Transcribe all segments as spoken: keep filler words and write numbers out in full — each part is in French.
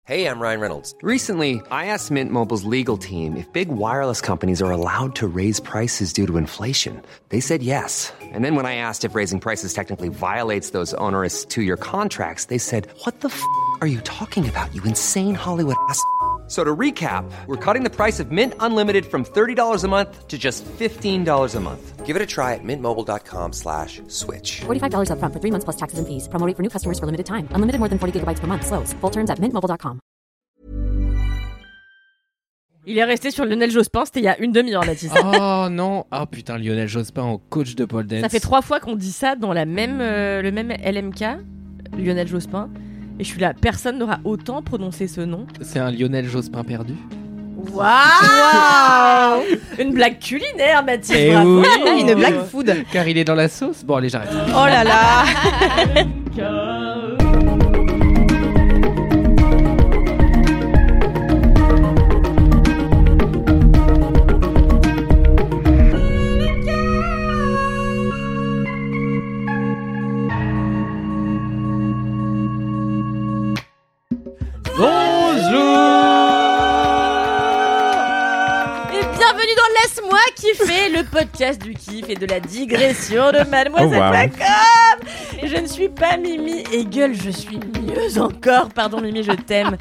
Hey, I'm Ryan Reynolds. Recently, I asked Mint Mobile's legal team if big wireless companies are allowed to raise prices due to inflation. They said yes. And then when I asked if raising prices technically violates those onerous two-year contracts, they said, what the f*** are you talking about, you insane Hollywood ass f- So to recap, we're cutting the price of Mint Unlimited from thirty dollars a month to just fifteen dollars a month. Give it a try at mintmobile.com slash switch. forty-five dollars up front for three months plus taxes and fees. Promo rate for new customers for limited time. Unlimited more than forty gigabytes per month. Slows full terms at mint mobile dot com. Il est resté sur Lionel Jospin, c'était il y a une demi-heure, Baptiste. Oh non. Ah putain, Lionel Jospin en coach de pole dance. Ça fait trois fois qu'on dit ça dans la même, euh, le même L M K, Lionel Jospin. Et je suis là, personne n'aura autant prononcé ce nom. C'est un Lionel Jospin perdu. Waouh. Une blague culinaire, Mathilde. Eh bravo. oui. Une blague food. Car il est dans la sauce. Bon allez, j'arrête. Oh là là. Laisse-moi kiffer, le podcast du kiff et de la digression de Mademoiselle Oh, wow. Pacom. Et je ne suis pas Mimi et gueule, je suis mieux encore. Pardon Mimi, je t'aime.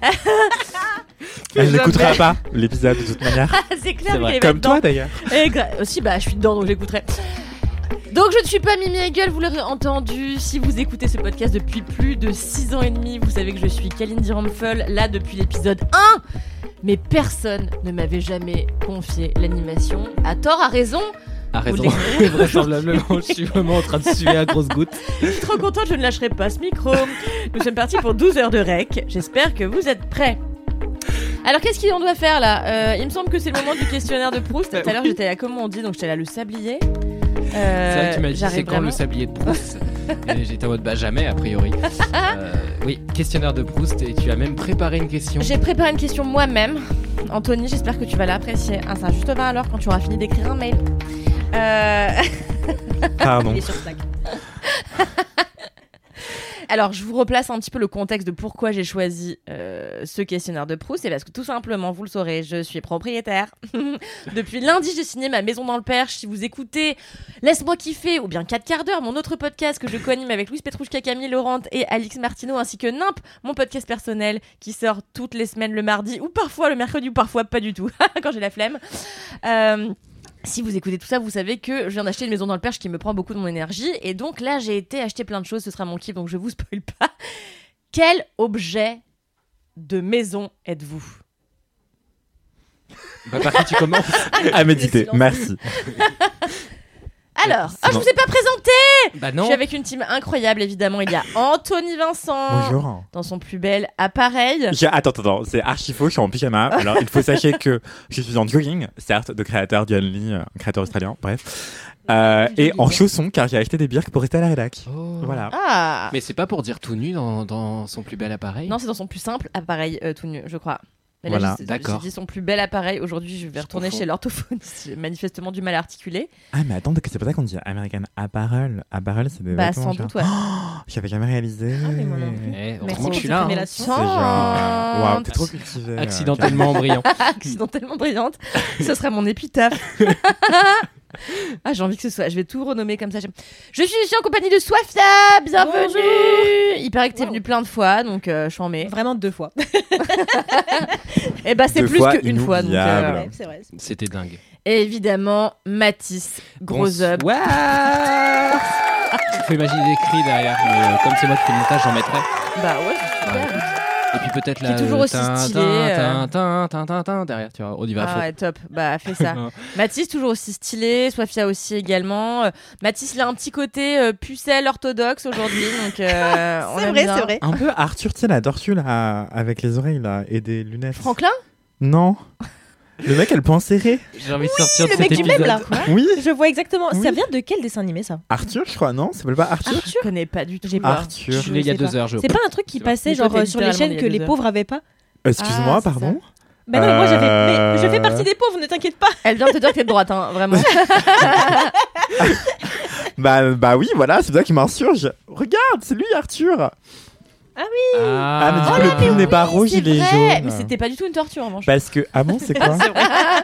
Elle n'écoutera pas l'épisode de toute manière. C'est clair, C'est vrai. qu'elle va Comme dedans. toi d'ailleurs. Et gra- aussi, bah, je suis dedans, donc j'écouterai. Donc je ne suis pas Mimi Hegel, vous l'aurez entendu. Si vous écoutez ce podcast depuis plus de six ans et demi, vous savez que je suis Kalindi Ramphel, là depuis l'épisode un. Mais personne ne m'avait jamais confié l'animation. À tort, à raison. A raison. Vous Vraisemblablement, je suis vraiment en train de suer à grosse goutte. Je suis trop contente, je ne lâcherai pas ce micro. Nous sommes partis pour douze heures de rec. J'espère que vous êtes prêts. Alors qu'est-ce qu'on doit faire là euh, Il me semble que c'est le moment du questionnaire de Proust. Tout à l'heure j'étais à, comment on dit, donc j'étais là le sablier. Euh, C'est vrai que tu m'as dit j'arrive c'est quand vraiment... le sablier de Proust. Et j'étais en mode bah jamais a priori. Euh, oui, questionnaire de Proust et tu as même préparé une question. J'ai préparé une question moi-même. Anthony, j'espère que tu vas l'apprécier. Ah, ça juste va alors quand tu auras fini d'écrire un mail. Euh... Pardon. Il est sur Slack. Alors, je vous replace un petit peu le contexte de pourquoi j'ai choisi euh, ce questionnaire de Proust. C'est parce que tout simplement, vous le saurez, je suis propriétaire. Depuis lundi, j'ai signé ma maison dans le Perche. Si vous écoutez Laisse-moi kiffer ou bien quatre quarts d'heure, mon autre podcast que je co-anime avec Louise Petrouchka, Camille Laurent et Alix Martineau, ainsi que Nimp, mon podcast personnel qui sort toutes les semaines le mardi ou parfois le mercredi ou parfois pas du tout quand j'ai la flemme. Euh... Si vous écoutez tout ça, vous savez que je viens d'acheter une maison dans le Perche qui me prend beaucoup de mon énergie. Et donc là, j'ai été acheter plein de choses. Ce sera mon kiff, donc je vous spoil pas. Quel objet de maison êtes-vous ? Bah par qui tu commences ? À méditer, merci. Alors, C'est oh, je bon. vous ai pas présenté. Bah Je non. suis avec une team incroyable, évidemment. Il y a Anthony Vincent. Bonjour. Dans son plus bel appareil. J'ai- Attends, attends, attends, c'est archi faux, je suis en pyjama. Alors, il faut sachez que je suis en jogging, certes, de créateur d'Yann Lee, un créateur australien, bref. Euh, et en chaussons, car j'ai acheté des birks pour rester à la rédac. Oh. Voilà. Ah. Mais c'est pas pour dire tout nu dans, dans son plus bel appareil. Non, c'est dans son plus simple appareil euh, tout nu, je crois. Mais là, Voilà. j'ai- D'accord. J'ai dit son plus bel appareil. Aujourd'hui, je vais retourner confonds. chez l'orthophoniste. J'ai manifestement du mal à articuler. Ah, mais attends, c'est pas ça qu'on dit American Apparel. Apparel, c'est des Bah, vêtements, sans genre. doute, ouais. Oh, j'avais jamais réalisé. Ah, mais moi non plus. Eh, Merci heureusement que je suis pour là. cette hein. révélation. C'est genre. Waouh, t'es trop cultivé. euh, Accidentellement brillant. Accidentellement brillante. Ce sera mon épitaphe. Ah, j'ai envie que ce soit. Je vais tout renommer comme ça. Je suis ici en compagnie de Swafia. Bienvenue. Bonjour. Il paraît que t'es Wow. venu plein de fois, donc euh, je suis en mai. Vraiment deux fois. Et bah, c'est Deux plus fois qu'une fois. Donc, inoubliable. euh, Ouais, c'est vrai. C'était dingue. Et évidemment, Mathis, gros up. Ouais. Il faut imaginer des cris derrière, mais euh, comme c'est moi qui fais le montage, j'en mettrai. Bah ouais, c'est super. Et puis peut-être Qui là. est toujours aussi tin, stylé, tin, euh. tin, tin, tin, tin, tin, derrière, tu vois, on y va à Ah fond. ouais, top. Bah, fais ça. Mathis, toujours aussi stylé. Swafia aussi également. Euh, Mathis, il a un petit côté euh, pucelle orthodoxe aujourd'hui. Donc, euh, on C'est aime vrai, bien. c'est vrai. Un peu Arthur, tu sais, la tortue là, avec les oreilles là, et des lunettes. Franklin ? Non. Le mec, elle peut en serrer. J'ai envie de sortir Le de mec cet du épisode. même là. Oui. Je vois exactement. Oui. Ça vient de quel dessin animé ça ? Arthur, je crois, non? Ça s'appelle pas Arthur? Je connais pas du tout. J'ai pas. Arthur. Je suis né il y a sais deux pas. heures, je C'est pas un truc qui C'est vrai. passait Mais toi, genre t'es euh, sur les littéralement chaînes il y a que deux les heures. pauvres avaient pas ? Excuse-moi, Ah, c'est pardon. Bah non, mais moi j'avais. Euh, Mais je fais partie des pauvres, ne t'inquiète pas. Elle vient de te dire que t'es de droite, hein, vraiment. Bah, bah oui, voilà, c'est ça qui m'insurge. Regarde, c'est lui, Arthur. Ah, mais du Ah, coup, le pull n'est pas rouge, c'est il est vrai. jaune. Mais c'était pas du tout une tortue en revanche. Parce que, ah bon, c'est quoi? Bah, une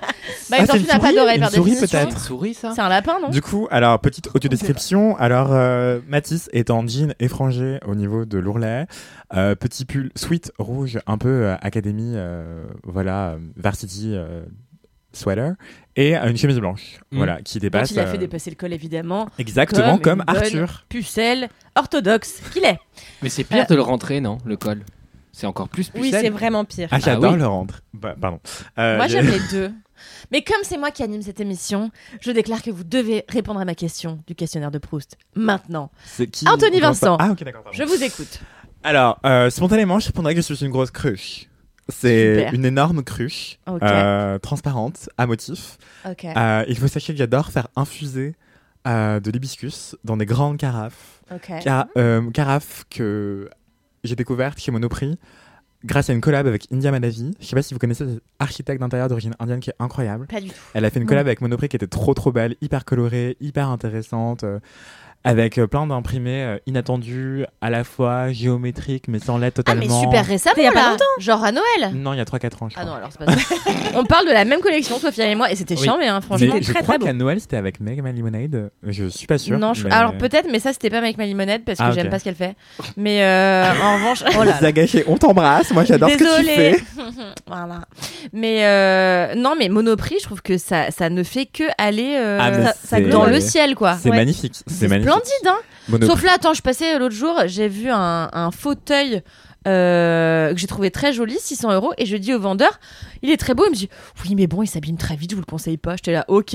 Ah, tortue c'est n'a une pas souris d'oreille Une par souris, définition. peut-être. une souris, ça. C'est un lapin, non? Du coup, alors, petite audio-description. Alors, euh, Mathis est en jean effrangé au niveau de l'ourlet. Euh, petit pull sweat rouge, un peu euh, académie, euh, voilà, euh, varsity euh, sweater. Et euh, une chemise blanche, Mm. voilà, qui Donc dépasse. il a fait euh, dépasser le col évidemment. Exactement comme comme, une bonne Arthur. Pucelle orthodoxe qu'il est. Mais c'est pire de le rentrer, non, le col. C'est encore plus Oui, pucelle. c'est vraiment pire. Ah, j'adore oui. le rendre. Bah, pardon. Euh, Moi il y j'aime a- les deux. Mais comme c'est moi qui anime cette émission, je déclare que vous devez répondre à ma question du questionnaire de Proust. Maintenant, C'est qui Anthony commence par- Vincent. Ah, ok, d'accord. pardon. je vous écoute. Alors, euh, spontanément, je répondrais que je suis une grosse cruche. C'est Super. une énorme cruche, Ok. euh, transparente, à motif. Ok. Euh, il faut sachez que j'adore faire infuser euh, de l'hibiscus dans des grandes carafes. Ok. Cara- euh, carafes que j'ai découvertes chez Monoprix grâce à une collab avec India Madhavi. Je sais pas si vous connaissez cette architecte d'intérieur d'origine indienne qui est incroyable. Pas du tout. Elle a fait une Non. collab avec Monoprix qui était trop trop belle, hyper colorée, hyper intéressante. euh, avec euh, plein d'imprimés euh, inattendus, à la fois géométriques mais sans lettres Ah mais totalement. super récemment Il y a pas là. longtemps. Genre à Noël. Non, il y a trois quatre ans, je Ah crois. non alors c'est pas ça. On parle de la même collection, Sophia et moi, et c'était Oui. chiant mais hein, franchement. Mais je très, crois très beau. qu'à Noël c'était avec Meg My Lemonade. Je suis pas sûr. Non, je- mais- alors peut-être, mais ça c'était pas avec ma limonade parce que Ah, j'aime ok. pas ce qu'elle fait. Mais euh, en revanche, oh là là. Zagaché, on t'embrasse. Moi j'adore ce que tu Désolée. fais. Voilà. Mais euh, non, mais Monoprix, je trouve que ça, ça ne fait que aller euh, Ah, mais ça- c'est- dans le ciel, quoi. C'est Ouais. magnifique. C'est C'est magnifique. splendide, hein. Monoprix. Sauf là, attends, je passais l'autre jour, j'ai vu un, un fauteuil euh, que j'ai trouvé très joli, six cents euros, et je dis au vendeur, il est très beau. Il me dit, oui, mais bon, il s'abîme très vite, je vous le conseille pas. J'étais là, ok.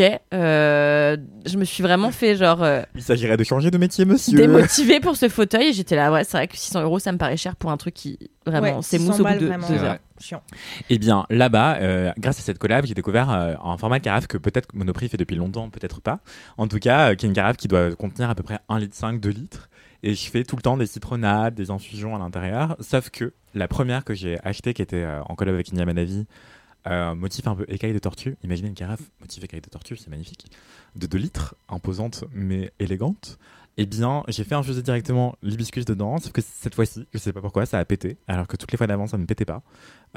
Euh, je me suis vraiment fait genre euh, Il s'agirait de changer de métier, monsieur. démotivée pour ce fauteuil, et j'étais là, ouais, c'est vrai que six cents euros, ça me paraît cher pour un truc qui vraiment Ouais, s'émousse six cents au bout balles, de vraiment. deux C'est heures. vrai. Chiant. Eh bien, là-bas, euh, grâce à cette collab, j'ai découvert euh, un format de carafe que peut-être Monoprix fait depuis longtemps, peut-être pas. En tout cas, euh, qui est une carafe qui doit contenir à peu près un virgule cinq litre, deux litres. Et je fais tout le temps des citronnades, des infusions à l'intérieur. Sauf que la première que j'ai achetée, qui était euh, en collab avec India Madhavi, euh, motif un peu écaille de tortue. Imaginez une carafe motif écaille de tortue, c'est magnifique. De deux litres, imposante mais élégante. Eh bien, j'ai fait infuser directement l'hibiscus dedans, sauf que cette fois-ci, je sais pas pourquoi, ça a pété, alors que toutes les fois d'avant, ça ne pétait pas,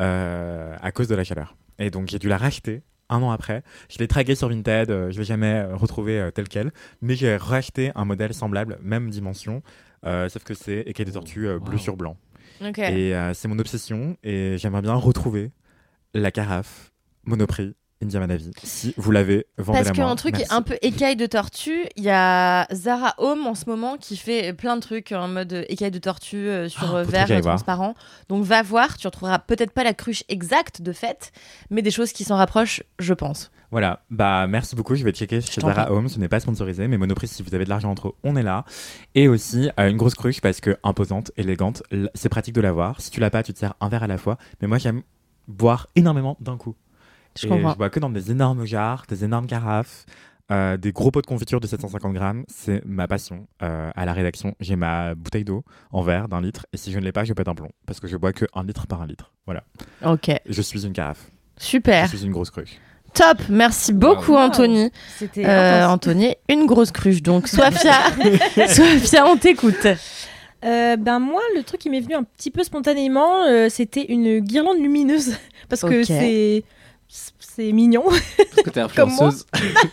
euh, à cause de la chaleur. Et donc, j'ai dû la racheter un an après. Je l'ai traqué sur Vinted, euh, je l'ai jamais euh, retrouvé euh, tel quel, mais j'ai racheté un modèle semblable, même dimension, euh, sauf que c'est écaille de tortue euh, bleu Wow. sur blanc. Ok. Et euh, c'est mon obsession, et j'aimerais bien retrouver la carafe Monoprix India Madhavi. Si vous l'avez, vendez-la Parce moi. qu'un truc Merci. un peu écaille de tortue, il y a Zara Home en ce moment qui fait plein de trucs en mode écaille de tortue euh, sur Ah, euh, faut verre que j'aille euh, voir. transparent. Donc va voir, tu retrouveras peut-être pas la cruche exacte de fait, mais des choses qui s'en rapprochent, je pense. Voilà, bah merci beaucoup, je vais checker chez t'en Zara prie. Home, ce n'est pas sponsorisé, mais Monoprix, si vous avez de l'argent entre eux, on est là. Et aussi, euh, une grosse cruche parce que imposante, élégante, l- c'est pratique de l'avoir. Si tu l'as pas, tu te sers un verre à la fois. Mais moi, j'aime boire énormément d'un coup. Je Et comprends. je bois que dans des énormes jarres, des énormes carafes, euh, des gros pots de confiture de sept cent cinquante grammes. C'est ma passion. Euh, à la rédaction, j'ai ma bouteille d'eau en verre d'un litre. Et si je ne l'ai pas, je pète un plomb. Parce que je bois que un litre par un litre. Voilà. Ok, Je suis une carafe. super. Je suis une grosse cruche. Top, merci beaucoup Wow. Anthony. C'était Euh, intense. Anthony, une grosse cruche donc. Sophia, Sophia, on t'écoute. Euh, ben moi, le truc qui m'est venu un petit peu spontanément, euh, c'était une guirlande lumineuse parce que Ok. c'est c'est mignon. Parce que t'es Comme moi. influenceuse.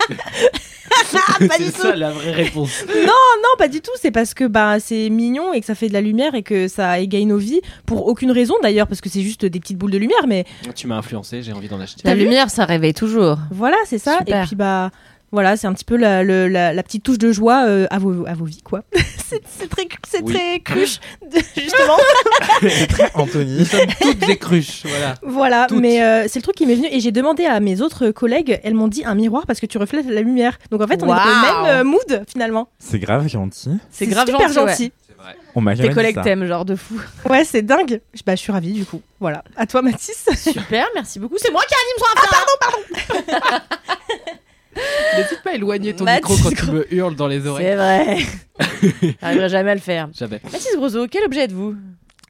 Pas du C'est ça la vraie réponse. Non, pas du tout. C'est parce que bah c'est mignon et que ça fait de la lumière et que ça égaye nos vies pour aucune raison d'ailleurs parce que c'est juste des petites boules de lumière. Mais Tu m'as influencé, j'ai envie d'en acheter. La T'as vu lumière, ça réveille toujours. voilà, c'est ça. Super. Et puis bah voilà, c'est un petit peu la, le- la, la petite touche de joie euh, à vos à vos vies quoi. c'est c'est très c'est Oui. très cruche de- justement. C'est très Anthony. Nous sommes toutes des cruches, voilà. Voilà, Toutes. mais euh, c'est le truc qui m'est venu et j'ai demandé à mes autres collègues, elles m'ont dit un miroir parce que tu reflètes la lumière. Donc en fait, on est Waouh. dans le même euh, mood finalement. C'est grave gentil. C'est grave super gentil, ouais. gentil. C'est vrai. On m'a jamais Tes dit collègues ça. t'aiment, genre de fou. Ouais, c'est dingue. Je- Bah, je suis ravie du coup. Voilà. À toi, Mathis. Super, merci beaucoup. C'est moi qui anime son affaire. N'hésite pas à éloigner ton Mathis, micro quand tu gros. me hurles dans les oreilles. C'est vrai. J'arriverai jamais à le faire. Jamais. Mathis Grosso, quel objet êtes-vous?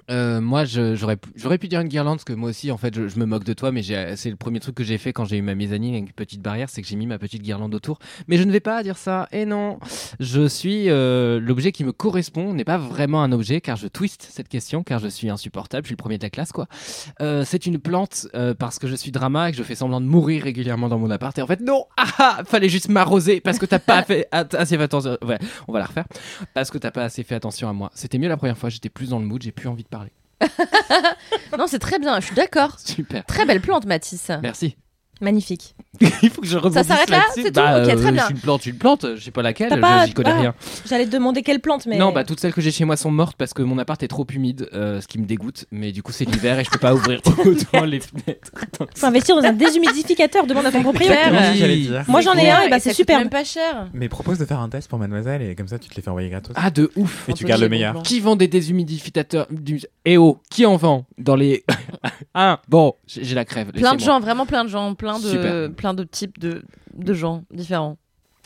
Euh, moi, je, j'aurais, pu- j'aurais pu dire une guirlande, parce que moi aussi, en fait, je, je me moque de toi, mais j'ai, c'est le premier truc que j'ai fait quand j'ai eu ma mezzanine avec une petite barrière, c'est que j'ai mis ma petite guirlande autour. Mais je ne vais pas dire ça. Et non, je suis euh, l'objet qui me correspond n'est pas vraiment un objet, car je twiste cette question, car je suis insupportable. Je suis le premier de la classe, quoi. Euh, c'est une plante euh, parce que je suis drama et que je fais semblant de mourir régulièrement dans mon appart. Et en fait, non, ah, ah, fallait juste m'arroser parce que t'as pas fait at- assez fait attention. Ouais, on va la refaire. Parce que t'as pas assez fait attention à moi. C'était mieux la première fois. J'étais plus dans le mood, j'ai plus envie de parler. Non, c'est très bien, je suis d'accord. Super. Très belle plante, Mathis. Merci. Magnifique. Il faut que je rebondisse s'arrête là, là-dessus. c'est tout Bah, Ok, très euh, bien. Je suis une plante, une plante. Je sais pas laquelle. T'as pas- je- J'y connais ah, rien. J'allais te demander quelle plante, mais. Non, bah toutes celles que j'ai chez moi sont mortes parce que mon appart est trop humide, euh, ce qui me dégoûte. Mais du coup, c'est l'hiver et je peux pas ouvrir autant les fenêtres. Donc, Faut investir dans un déshumidificateur, demande à ton propriétaire. Exactement. Oui. Oui, j'allais dire. Moi, j'en ai un, et bah Et c'est ça coûte super. même pas cher. Mais propose de faire un test pour mademoiselle et comme ça tu te les fais envoyer gratos. Ah, de ouf. et tu Anthony gardes le est bon meilleur. plan. Qui vend des déshumidificateurs du... Eh oh, qui en vend dans les... Ah, bon, j'ai j'ai la crève. Plein de laissez-moi. gens, vraiment plein de gens, plein de, Super. plein de types de, de gens différents.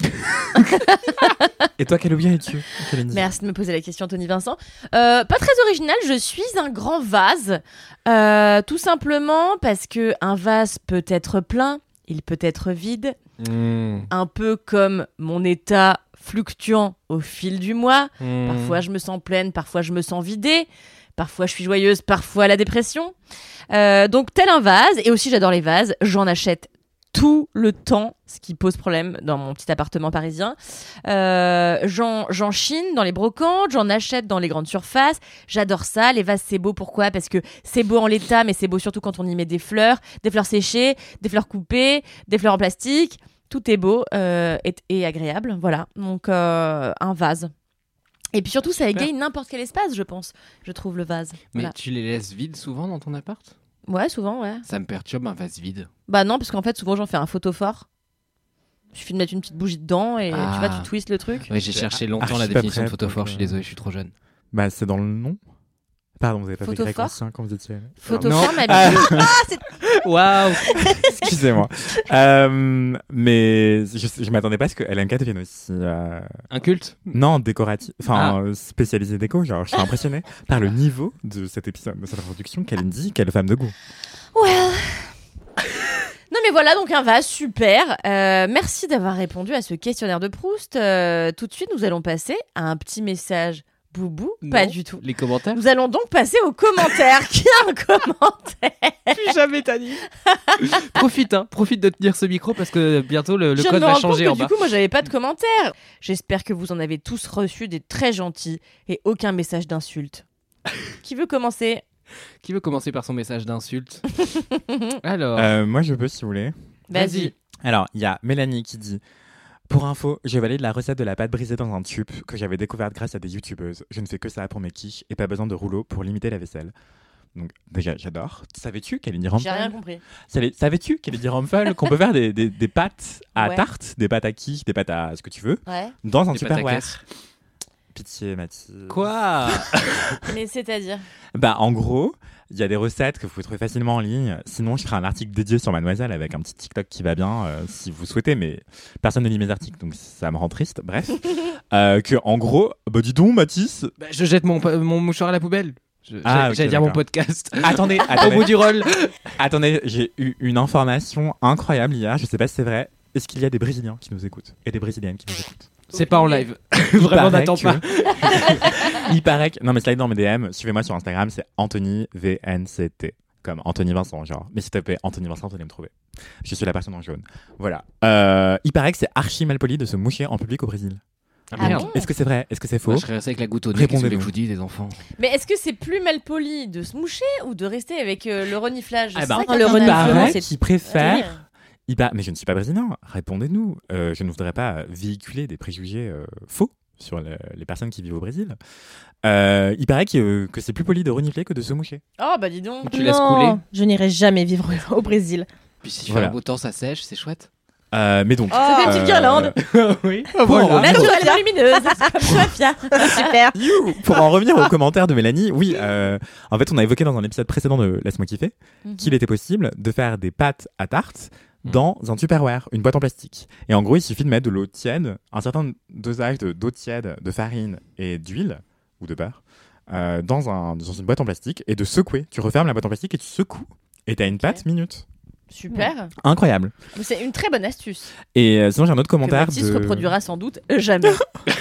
Et toi, quel objet es-tu Kalindi Merci de me poser la question, Anthony Vincent. Euh, pas très original, je suis un grand vase. Euh, tout simplement parce que un vase peut être plein, il peut être vide, Mmh, un peu comme mon état fluctuant au fil du mois. mmh. Parfois, je me sens pleine, parfois, je me sens vidée. Parfois, je suis joyeuse, parfois, la dépression. Euh, donc, tel un vase. Et aussi, j'adore les vases. J'en achète tout le temps, ce qui pose problème dans mon petit appartement parisien. Euh, j'en, j'en chine dans les brocantes, j'en achète dans les grandes surfaces. J'adore ça. Les vases, c'est beau. Pourquoi ? Parce que c'est beau en l'état, mais c'est beau surtout quand on y met des fleurs, des fleurs séchées, des fleurs coupées, des fleurs en plastique. Tout est beau euh, et, et agréable. Voilà. Donc, euh, un vase. Et puis surtout, ça Super. égaye n'importe quel espace, je pense. Je trouve le vase. Mais Voilà. tu les laisses vides souvent dans ton appart ? Ouais, souvent, ouais. Ça me perturbe un vase vide. Bah non, parce qu'en fait, souvent, j'en fais un photophore. Il suffit de mettre une petite bougie dedans et Ah. tu vois, tu twistes le truc. Oui, j'ai cherché longtemps archi la pas définition de prêt photophore, pour, je suis euh, désolé, je suis trop jeune. Bah, c'est dans le nom. Pardon, vous avez pas fait grec Photophore ancien quand vous étiez. Photophore, Non. mais habitude. Waouh. Excusez-moi. euh, mais je, je m'attendais pas à ce que L M K devienne aussi. euh, Un culte ? Non, décoratif. Enfin, Ah. euh, spécialisé déco. Genre, je suis impressionné par le niveau de cet épisode, de cette introduction. Kalindi, quelle femme de goût. Well. Non mais voilà, donc un vase, super. Euh, merci d'avoir répondu à ce questionnaire de Proust. Euh, tout de suite, nous allons passer à un petit message boubou. Pas Non. du tout. Les commentaires ? Nous allons donc passer aux commentaires. Qui a un commentaire ? Plus jamais t'as dit. Profite, hein, profite de tenir ce micro parce que bientôt le, le Je viens code de me va rendre compte changer que en du bas. coup, moi, j'avais pas de commentaires. J'espère que vous en avez tous reçu des très gentils et aucun message d'insulte. Qui veut commencer ? Qui veut commencer par son message d'insulte ? Alors, Euh, moi, je peux, si vous voulez. Vas-y. Alors, il y a Mélanie qui dit pour info, je valide la recette de la pâte brisée dans un tube que j'avais découverte grâce à des youtubeuses. Je ne fais que ça pour mes quiches et pas besoin de rouleau pour limiter la vaisselle. Donc, déjà, j'adore. Savais-tu qu'elle est J'ai rien compris. Savais-tu qu'elle est Rumpel qu'on peut faire des, des, des pâtes à Ouais. tarte, des pâtes à quiche, des pâtes à ce que tu veux, Ouais. dans un des pâtes à Tupperware. caisse. Pitié, Mathilde. Quoi ? Mais c'est-à-dire ? Bah, en gros, il y a des recettes que vous pouvez trouver facilement en ligne. Sinon, je ferai un article dédié sur Mademoiselle avec un petit TikTok qui va bien, euh, si vous souhaitez, mais personne ne lit mes articles, donc ça me rend triste. Bref. euh, que, en gros, bah, dis donc, Mathis. Bah, je jette mon, mon mouchoir à la poubelle. Je- Ah, j'allais ok, j'allais dire mon d'accord. podcast. Attendez, Au attendez. bout du rôle. Attendez, j'ai eu une information incroyable hier. Je sais pas si c'est vrai. Est-ce qu'il y a des Brésiliens qui nous écoutent et des Brésiliennes qui nous écoutent? C'est pas en live. Il Vraiment, paraît n'attends que- pas. Il paraît que... Non, mais slide dans mes D M. Suivez-moi sur Instagram, c'est Anthony V N C T. Comme Anthony Vincent, genre. Mais s'il te plaît, Anthony Vincent, vous allez me trouver. Je suis la personne en jaune. Voilà. Euh, il paraît que c'est archi mal poli de se moucher en public au Brésil. Ah, Ah merde. bon Est-ce que c'est vrai? Est-ce que c'est faux? Moi, je serais resté avec la goutte au nez. Qu'est-ce que vous voulez que Répondez-nous. je vous dise, les enfants? Mais est-ce que c'est plus mal poli de se moucher ou de rester avec euh, le reniflage? Ah C'est ben, ça qui est le un il reniflement, arnaque. paraît c'est qu'il préfère... terrible. Il pa- Mais je ne suis pas brésilien. Répondez-nous. Euh, je ne voudrais pas véhiculer des préjugés euh, faux sur le- les personnes qui vivent au Brésil. Euh, il paraît que, que c'est plus poli de renifler que de se moucher. Oh bah dis donc. Tu laisses Non, couler. je n'irai jamais vivre au Brésil. Puis si tu Voilà. fais un beau temps, ça sèche, c'est chouette. Euh, mais donc... Ça fait une petite euh, guirlande. Oui. Voilà. Naturellement lumineuse, c'est comme Sofia. Super. You Pour en revenir aux commentaires de Mélanie, oui, euh, en fait, on a évoqué dans un épisode précédent de Laisse-moi kiffer Mhm. qu'il était possible de faire des pâtes à tarte Mhm. dans un Tupperware, une boîte en plastique. Et en gros, il suffit de mettre de l'eau tiède, un certain dosage de- d'eau tiède, de farine et d'huile, ou de beurre, euh, dans, un, dans une boîte en plastique et de secouer. Tu refermes la boîte en plastique et tu secoues. Et t'as une Ok. pâte minute. Super. Incroyable. Mais c'est une très bonne astuce. Et euh, sinon, j'ai un autre Que commentaire. Mathis de... reproduira sans doute jamais.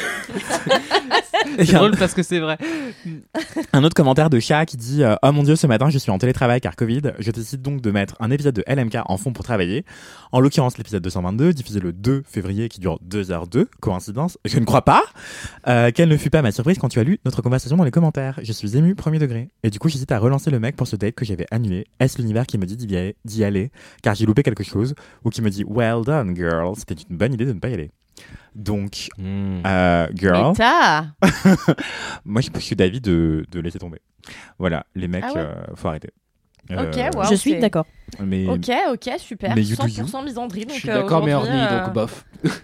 Et C'est un- drôle parce que c'est vrai. Un autre commentaire de chat qui dit euh, oh mon dieu, ce matin je suis en télétravail car Covid. Je décide donc de mettre un épisode de L M K en fond pour travailler. En l'occurrence l'épisode deux cent vingt-deux diffusé le deux février qui dure deux heures deux. Coïncidence? Je ne crois pas. Euh, quelle ne fut pas ma surprise quand tu as lu notre conversation dans les commentaires. Je suis ému premier degré. Et du coup j'hésite à relancer le mec pour ce date que j'avais annulé. Est-ce l'univers qui me dit d'y aller, d'y aller car j'ai loupé quelque chose, ou qui me dit well done girl, c'était une bonne idée de ne pas y aller. Donc Mmh. euh, girl, Mais t'as. moi je suis d'avis de, de laisser tomber. Voilà, les mecs, Ah ouais. euh, faut arrêter. Ok, Euh, wow. Je suis c'est- d'accord. Mais Ok, ok, super. Mais you do cent you. pour cent misandrie. Je Donc, suis euh, d'accord, mais aujourd'hui, horny, euh, donc bof.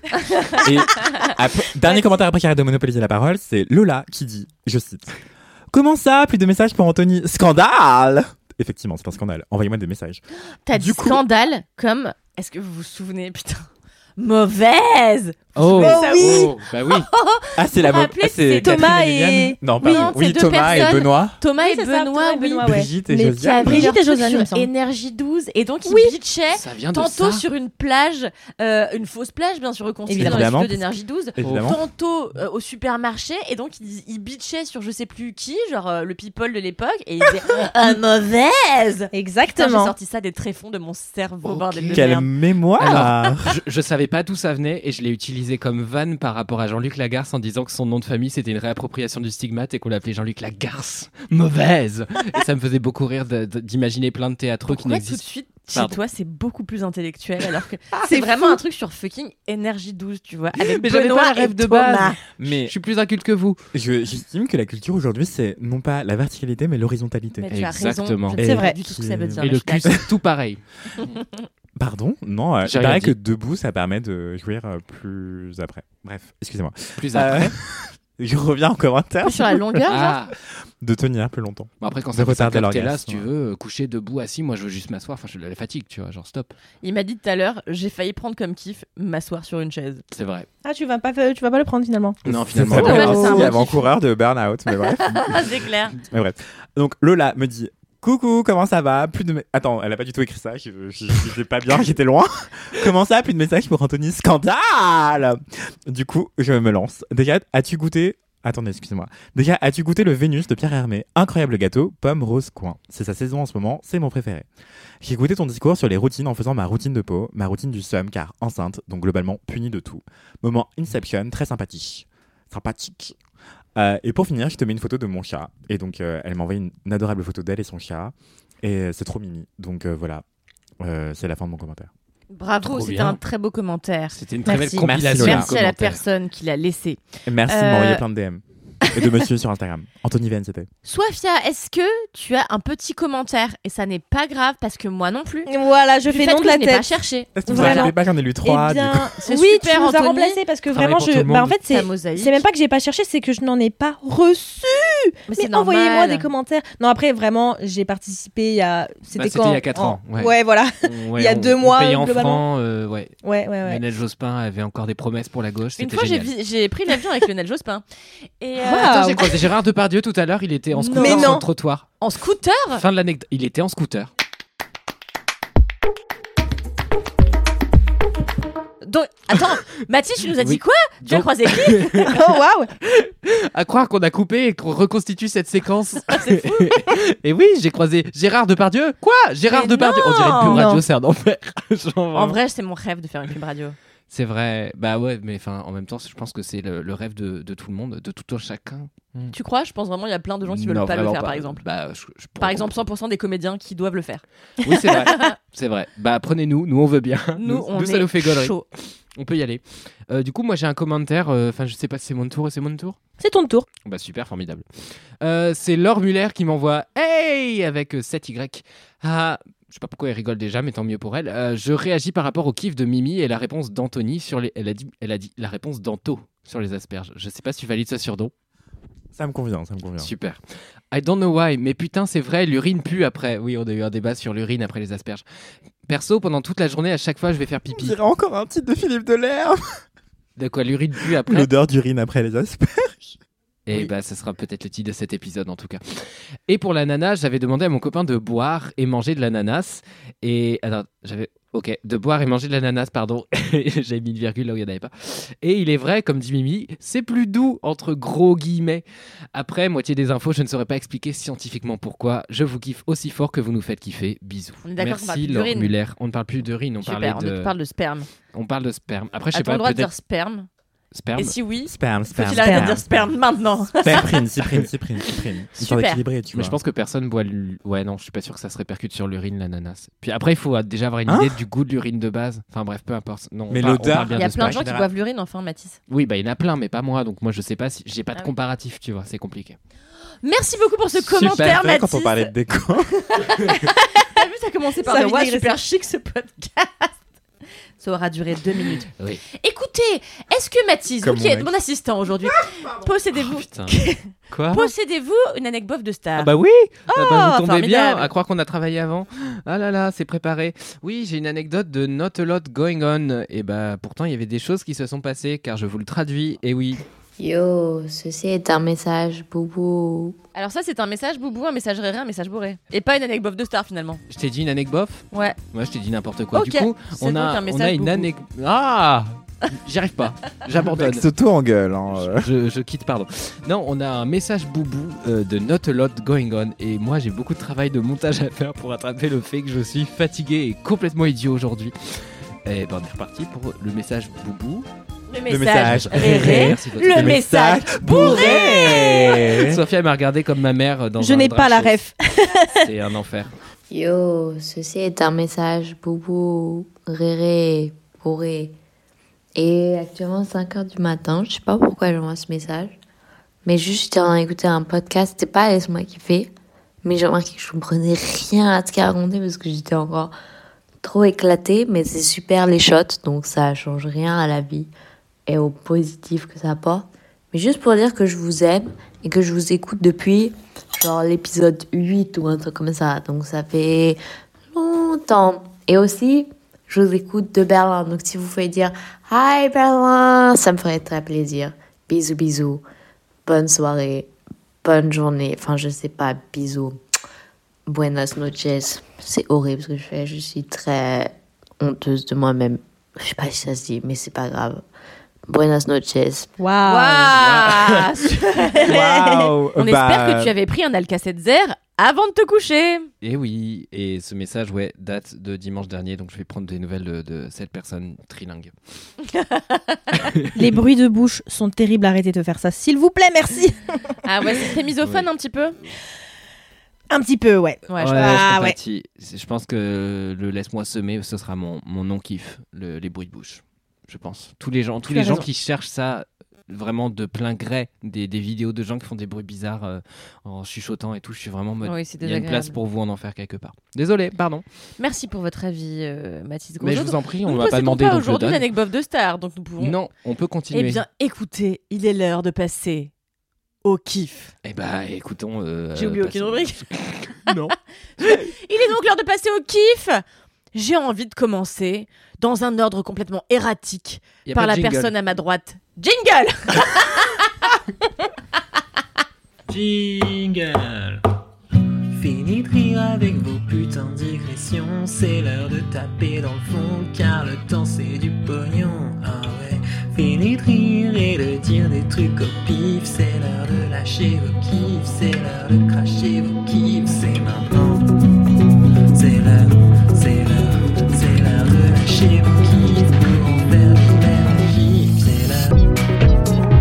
Et après- dernier commentaire après qui arrête de monopoliser la parole, c'est Lola qui dit, je cite, comment ça, plus de messages pour Anthony? Scandale! Effectivement, c'est un scandale. Envoyez-moi des messages. T'as dit Du coup- scandale comme. Est-ce que vous vous souvenez, putain, mauvaise. Oh, Oh oui. oh, bah oui. Ah, c'est la Vous mo- rappelez, ah, c'est c'est Catherine Thomas Liliane et- Non, Oui, pardon. non, Oui, c'est deux Thomas et personnes. Benoît. Thomas Oui, et c'est ça, Benoît, Thomas et oui. Benoît, ouais. Brigitte et Mais qui Josiane. avaient Brigitte leur et truc Josiane, il me sur semble. Énergie douze et donc ils Oui. bitchaient Ça vient de tantôt ça. sur une plage, euh, une fausse plage bien sûr reconstruite dans Évidemment. les studios d'Énergie douze, Évidemment. tantôt euh, au supermarché et donc ils, ils bitchaient sur je sais plus qui, genre euh, le people de l'époque et ils disaient ah, mauvaise. Putain, j'ai Exactement. sorti ça des tréfonds de mon cerveau, Ok. bordel de Quelle merde. mémoire! Alors, je, je savais pas d'où ça venait et je l'ai utilisé comme vanne par rapport à Jean-Luc Lagarce en disant que son nom de famille c'était une réappropriation du stigmate et qu'on l'appelait Jean-Luc Lagarce. Mauvaise. Et ça me faisait beaucoup rire de- de- d'imaginer plein de théâtreux qui Pourquoi tout de n'existent. suite chez Pardon. toi c'est beaucoup plus intellectuel alors que c'est c'est vraiment fou. un truc sur fucking Énergie douze, tu vois, avec Mais j'avais Benoît pas le rêve et de Thomas. base. Mais Je suis plus inculte que vous. je- j'estime que la culture aujourd'hui, c'est non pas la verticalité, mais l'horizontalité. Mais tu as Exactement. raison, je Et ne sais pas vrai. du tout ce que ça veut dire. Et mais le je suis cul, d'accord. c'est tout pareil. Pardon? Non, euh, J'ai il paraît rien que dit. debout, ça permet de jouir euh, plus après. Bref, excusez-moi. Plus Euh, après. je reviens en commentaire Sur la longueur, genre. Ah. de tenir plus longtemps. Bon, après, quand De ça fait retarder ça, t'es là, l'orgasme, si tu ouais. veux, euh, coucher debout, assis, moi je veux juste m'asseoir. Enfin, je la fatigue, tu vois, genre stop. Il m'a dit tout à l'heure, j'ai failli prendre comme kiff m'asseoir sur une chaise. C'est vrai. Ah, tu vas pas, tu vas pas le prendre finalement. Non, C'est finalement. très Oh, bien ouais, c'est un parti bon avant kiff. coureur de burn-out, mais bref. c'est clair. mais bref. Donc Lola me dit coucou, comment ça va? Plus de me- Attends, elle a pas du tout écrit ça, je je- j'étais pas bien, j'étais loin. Comment ça? Plus de messages pour Anthony, scandale! Du coup, je me lance. Déjà, as-tu goûté Attendez, excusez-moi. Déjà, as-tu goûté le Vénus de Pierre Hermé? Incroyable gâteau, pomme rose coin. C'est sa saison en ce moment, c'est mon préféré. J'ai écouté ton discours sur les routines en faisant ma routine de peau, ma routine du seum car enceinte, donc globalement punie de tout. Moment Inception, très sympathique. Sympathique. Euh, et pour finir, je te mets une photo de mon chat. Et donc, euh, elle m'a envoyé une, une adorable photo d'elle et son chat. Et euh, c'est trop mimi. Donc euh, voilà, Euh, c'est la fin de mon commentaire. Bravo, Trop c'était bien. un très beau commentaire. C'était une très Merci. belle compilation. Merci, de Lola. Merci à la commentaires. personne qui l'a laissé. Et merci de Euh, m'envoyer plein de D M. Et de monsieur sur Instagram. Anthony Venn, c'était. Soifia, est-ce que tu as un petit commentaire? Et ça n'est pas grave parce que moi non plus. Voilà, je Du fais fait non que de la je n'ai pas tête. cherché. Est-ce que vous Voilà. savez pas, j'en ai lu trois. Eh bien, du coup. C'est oui, super, tu nous as Anthony. remplacé parce que Travail vraiment, pour je, tout le bah, en monde. fait, c'est, Ta mosaïque. c'est même pas que j'ai pas cherché, c'est que je n'en ai pas reçu. Mais c'est Mais envoyez-moi normal. des commentaires. Non, après, vraiment, j'ai participé il y a. C'était Bah, c'était quand il y a quatre En- ans, ouais. Ouais, voilà. Ouais, Il y a on- deux on mois, payait en globalement. francs, euh, ouais. Ouais, ouais, ouais. Lionel Jospin avait encore des promesses pour la gauche. Une C'était fois, j'ai, génial. vi- j'ai pris l'avion avec Lionel Jospin. Et euh, Wow. Attends, j'ai croisé Gérard Depardieu tout à l'heure. Il était en scooter Mais sur non. le trottoir. en scooter. Fin de l'anecdote. Il était en scooter. Donc, attends, Mathis, tu nous as dit Oui. quoi? Tu as Donc- croisé qui? Oh, waouh. À croire qu'on a coupé et qu'on reconstitue cette séquence. C'est fou. Et oui, j'ai croisé Gérard Depardieu. Quoi? Gérard Mais Depardieu. On dirait une pub non. radio, c'est un enfer. Genre, En vraiment. vrai, c'est mon rêve de faire une pub radio. C'est vrai. Bah ouais, mais enfin, en même temps, je pense que c'est le, le rêve de, de tout le monde, de tout un chacun. Tu crois? Je pense vraiment il y a plein de gens qui veulent Non, pas le vraiment faire, pas. par exemple. Bah, je- je Par pourrais exemple, cent pour cent des comédiens qui doivent le faire. comprendre. Oui, c'est vrai. C'est vrai. Bah, prenez-nous. Nous, on veut bien. Nous, on nous, ça nous fait est gaulerie. chaud. On peut y aller. Euh, du coup, moi, j'ai un commentaire. Enfin, je sais pas si c'est mon tour et c'est mon tour. C'est ton tour. Bah super, formidable. Euh, c'est Laure Muller qui m'envoie Hey avec sept Y. Ah, je sais pas pourquoi elle rigole déjà, mais tant mieux pour elle. Euh, je réagis par rapport au kiff de Mimi et la réponse d'Anthony sur les. Elle a dit, elle a dit la réponse d'Anto sur les asperges. Je sais pas si tu valides ce surnom. Ça me convient, ça me convient. Super. I don't know why, mais putain, c'est vrai, l'urine pue après. Oui, on a eu un débat sur l'urine après les asperges. Perso, pendant toute la journée, à chaque fois, je vais faire On pipi. dirait encore un titre de Philippe Delerme. De quoi l'urine pue après? L'odeur d'urine après les asperges. Et Oui. bah, ça sera peut-être le titre de cet épisode en tout cas. Et pour l'ananas, j'avais demandé à mon copain de boire et manger de l'ananas. Et alors, j'avais. Ok, de boire et manger de l'ananas, pardon. J'avais mis une virgule là où il n'y en avait pas. Et il est vrai, comme dit Mimi, c'est plus doux, entre gros guillemets. Après, moitié des infos, je ne saurais pas expliquer scientifiquement pourquoi. Je vous kiffe aussi fort que vous nous faites kiffer. Bisous. On est d'accord qu'on parle Merci plus Laure d'urine. Muller. On ne parle plus d'urine, on parlait Super, on de... parle de sperme. On parle de sperme. Après, je sais As-t-on pas, le droit de peut-être dire sperme sperme. Et si oui, Sperme, sperme. faut-il arrêter de dire sperme maintenant Cyprine, cyprine, cyprine, cyprine. Histoire Super. d'équilibrer, tu Mais vois. je pense que personne boit. le- Ouais, non, je suis pas sûr que ça se répercute sur l'urine, l'ananas. Puis après, il faut euh, déjà avoir une Hein idée du goût de l'urine de base. Enfin bref, peu importe. Non, on Mais parle- on l'odeur- parle bien Il y a de plein de sperme. gens qui boivent l'urine, enfin, Mathis. Oui, bah il y en a plein, mais pas moi. Donc moi, je sais pas si j'ai pas de Ah oui. comparatif, tu vois. C'est compliqué. Merci beaucoup pour ce Super. commentaire, C'est vrai, Mathis. quand on parlait de déco. T'as vu, ça a commencé par Ça le a ouais, digressé. super chic ce podcast. Ça aura duré deux minutes. Oui. Écoutez, est-ce que Mathis, vous Comme qui mon êtes ex. mon assistant aujourd'hui, possédez-vous Oh, putain. Quoi possédez-vous une anecdote de star Ah bah oui, ah bah, vous tombez formidable. bien, à croire qu'on a travaillé avant. Ah là là, c'est préparé. Oui, j'ai une anecdote de Not a Lot Going On. Et bah pourtant, il y avait des choses qui se sont passées, car je vous le traduis. Et oui. Yo, ceci est un message, boubou. Alors ça, c'est un message boubou, un message réré, un message bourré. Et pas une anecdote de star finalement. Je t'ai dit une anecdote. Ouais. Moi, je t'ai dit n'importe quoi. Ok, Du coup, c'est on donc a, un on message a une boubou. anecdote. Ah J'y arrive pas. J'abandonne. Mec s'auto-engueule. Hein, euh. Je, je quitte, pardon. Non, on a un message boubou euh, de Not a Lot Going On. Et moi, j'ai beaucoup de travail de montage à faire pour attraper le fait que je suis fatigué et complètement idiot aujourd'hui. Et ben, on est reparti pour le message boubou. Le message message réré. réré. Merci, votre- Le message bourré. Sophia m'a regardé comme ma mère dans Je un n'ai drag pas la show. ref. C'est un enfer. Yo, ceci est un message, boubou, réré, bourré. Et actuellement, cinq heures du matin, je sais pas pourquoi j'envoie ce message. Mais juste, j'étais en train d'écouter un podcast, c'était pas Laisse-moi kiffer. Mais j'ai remarqué que je comprenais rien à ce qu'il racontait parce que j'étais encore trop éclatée. Mais c'est super les shots, donc ça change rien à la vie et au positif que ça apporte. Mais juste pour dire que je vous aime et que je vous écoute depuis genre l'épisode huit ou un truc comme ça. Donc ça fait longtemps. Et aussi, je vous écoute de Berlin. Donc si vous pouvez dire « Hi Berlin », ça me ferait très plaisir. Bisous, bisous. Bonne soirée. Bonne journée. Enfin, je sais pas, bisous. Buenas noches. C'est horrible ce que je fais. Je suis très honteuse de moi-même. Je sais pas si ça se dit, mais c'est pas grave. Buenas noches. Waouh. Waouh. Waouh. On Bah, espère que tu avais pris un Alka-Seltzer avant de te coucher. Et oui, et ce message, ouais, date de dimanche dernier, donc je vais prendre des nouvelles de, de cette personne trilingue. Les bruits de bouche sont terribles. Arrêtez de faire ça, s'il vous plaît, merci. Ah ouais, c'est misophone un petit peu. Un petit peu, ouais. Ouais, je Ouais, Ah, je ouais. compatis. C'est- Je pense que le laisse-moi semer, ce sera mon, mon non-kiff, le- les bruits de bouche. Je pense. Tous les gens, tous Tu les as gens raison. qui cherchent ça vraiment de plein gré, des, des vidéos de gens qui font des bruits bizarres euh, en chuchotant et tout, je suis vraiment en mode. Oui, c'est Il y a une désagréable. place pour vous en enfer quelque part. Désolé, pardon. Merci pour votre avis, euh, Mathis Mais je Grosjean. vous en prie, Nous on ne m'a pas possédons demandé, pas donc je le aujourd'hui donne. l'anecdote de star, donc nous pouvons. Non, on peut continuer. Eh bien, écoutez, il est l'heure de passer au kiff. Eh bah, écoutons. euh, J'ai oublié passer- aucune rubrique. Non. Il est donc l'heure de passer au kiff. J'ai envie de commencer dans un ordre complètement erratique Y a par pas la de jingle. personne à ma droite. Jingle. Jingle. Fini de rire avec vos putains de digressions. C'est l'heure de taper dans le fond, car le temps c'est du pognon. Ah ouais. Fini de rire et de dire des trucs au pif. C'est l'heure de lâcher vos kiffs. C'est l'heure de cracher vos kiffs. C'est maintenant. C'est l'heure, c'est l'heure, c'est l'heure de lâcher vos kiffs pour en faire des belles kiffs. C'est l'heure.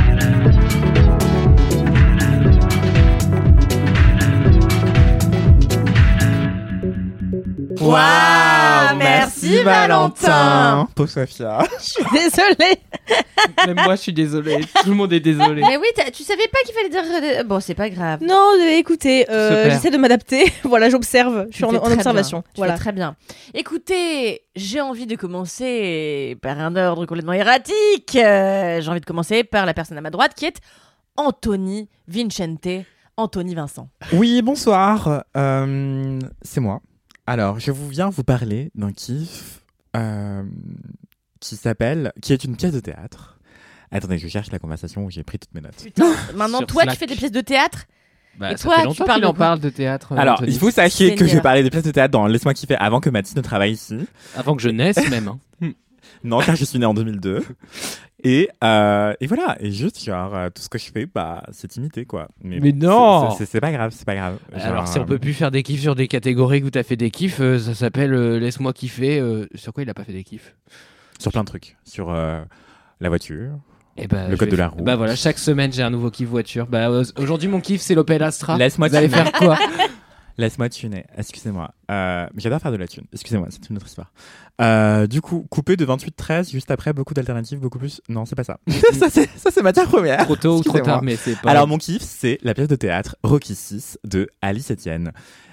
Waouh, merci Valentin. Pauvre Sophia. Désolée. Même moi, je suis désolé. Tout le monde est désolé. Mais oui, t'as- tu savais pas qu'il fallait dire. euh, Bon, c'est pas grave. Non, euh, écoutez, euh, Super. j'essaie de m'adapter. Voilà, j'observe. Je suis en, Tu fais en très observation. bien. Tu Voilà. fais très bien. Écoutez, j'ai envie de commencer par un ordre complètement erratique. Euh, j'ai envie de commencer par la personne à ma droite qui est Anthony Vincente. Anthony Vincent. Oui, bonsoir. Euh, c'est moi. Alors, je vous viens vous parler d'un kiff euh, qui s'appelle, qui est une pièce de théâtre Attendez, je cherche la conversation où j'ai pris toutes mes notes. Putain, maintenant Sur toi Slack. tu fais des pièces de théâtre. Bah, Et ça toi, fait tu longtemps parles qu'il de en quoi parle de théâtre. Alors, Anthony. il faut sachez que je Seigneur. parlais des pièces de théâtre dans Laisse-moi kiffer avant que Mathilde ne travaille ici. Avant que je naisse même. hein. Non, car je suis né en deux mille deux. Et, euh, et voilà, et juste, genre, euh, tout ce que je fais, bah, c'est imité, quoi. Mais non. c'est- c'est- C'est pas grave, c'est pas grave. Genre, Alors, si on euh, peut plus faire des kiffs sur des catégories où t'as fait des kiffs, euh, ça s'appelle euh, Laisse-moi kiffer. euh, Sur quoi il a pas fait des kiffs? Sur plein de trucs. Sur euh, la voiture. Eh ben, Le je code vais de la faire- route. Bah voilà, chaque semaine j'ai un nouveau kiff voiture. Bah euh, aujourd'hui mon kiff c'est l'Opel Astra. Laisse-moi Vous allez tuner. faire quoi? Laisse-moi tuner, excusez-moi. Euh, J'adore faire de la thune, excusez-moi, c'est une autre histoire. Euh, du coup, coupé de vingt-huit treize, juste après, beaucoup d'alternatives, beaucoup plus. Non, c'est pas ça. ça, c'est ça, c'est matière première. Trop tôt ou trop Excusez-moi. tard, mais c'est pas. Alors, mon kiff, c'est la pièce de théâtre Rocky six de Alice Etienne.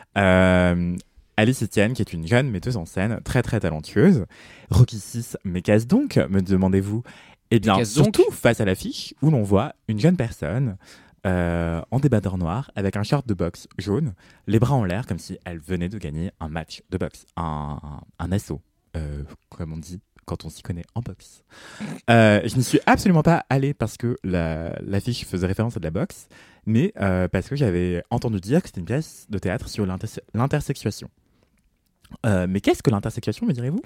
Euh, Alice Etienne, qui est une jeune metteuse en scène très très talentueuse. Rocky six, mais qu'est-ce donc, me demandez-vous? Eh bien, qu'est-ce donc surtout face à l'affiche où l'on voit une jeune personne euh, en débardeur noir avec un short de boxe jaune, les bras en l'air comme si elle venait de gagner un match de boxe, un, un, un assaut, euh, comme on dit quand on s'y connaît en boxe. Euh, je n'y suis absolument pas allé parce que la- l'affiche faisait référence à de la boxe, mais euh, parce que j'avais entendu dire que c'était une pièce de théâtre sur l'interse- l'intersexuation. Euh, mais qu'est-ce que l'intersexuation, me direz-vous?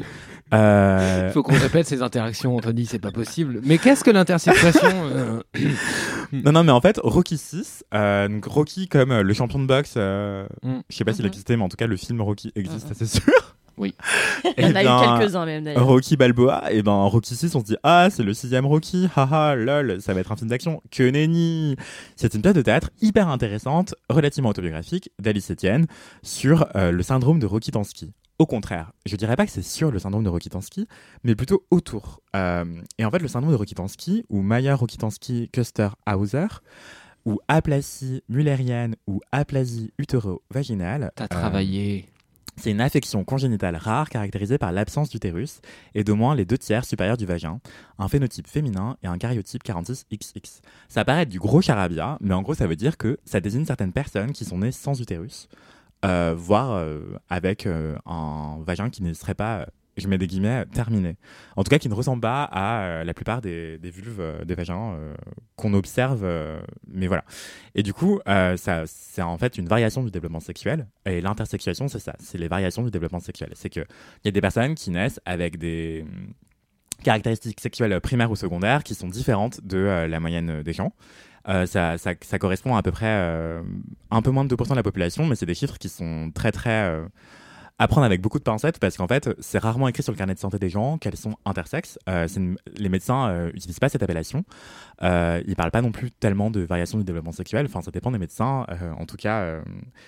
euh... Il faut qu'on répète ces interactions, Anthony, c'est pas possible. Mais qu'est-ce que l'intersexuation euh, Non, non, mais en fait, Rocky six, euh, donc Rocky comme euh, le champion de boxe, euh, Mm. je sais pas s'il Mhm. existait, mais en tout cas, le film Rocky existe, Mhm. c'est sûr. Oui. Il y en Eh a ben, eu quelques-uns même d'ailleurs. Rocky Balboa, et ben Rocky six, on se dit ah c'est le sixième Rocky, haha lol, ça va être un film d'action. Que nenni. C'est une pièce de théâtre hyper intéressante, relativement autobiographique d'Alice Etienne sur euh, le syndrome de Rokitansky. Au contraire, je dirais pas que c'est sur le syndrome de Rokitansky, mais plutôt autour. Euh, et en fait, le syndrome de Rokitansky, ou Maya Rokitansky-Kuster-Hauser, ou aplasie mullérienne ou aplasie utéro-vaginale. T'as euh, travaillé. C'est une affection congénitale rare caractérisée par l'absence d'utérus et d'au moins les deux tiers supérieurs du vagin, un phénotype féminin et un karyotype quarante-six X X. Ça paraît être du gros charabia, mais en gros ça veut dire que ça désigne certaines personnes qui sont nées sans utérus, euh, voire euh, avec euh, un vagin qui ne serait pas, je mets des guillemets, terminé. En tout cas qui ne ressemble pas à euh, la plupart des, des vulves, euh, des vagins euh, qu'on observe, euh, mais voilà. Et du coup, euh, ça, c'est en fait une variation du développement sexuel. Et l'intersexuation, c'est ça, c'est les variations du développement sexuel. C'est qu'il y a des personnes qui naissent avec des hum, caractéristiques sexuelles primaires ou secondaires qui sont différentes de euh, la moyenne des gens. Euh, ça, ça, ça correspond à, à peu près euh, un peu moins de deux pour cent de la population, mais c'est des chiffres qui sont très très... Euh, à prendre avec beaucoup de pincettes parce qu'en fait, c'est rarement écrit sur le carnet de santé des gens qu'elles sont intersexes. Euh, c'est une- Les médecins n'utilisent pas cette appellation. Euh, ils parlent pas non plus tellement de variation du développement sexuel. Enfin, ça dépend des médecins. Euh, en tout cas, euh,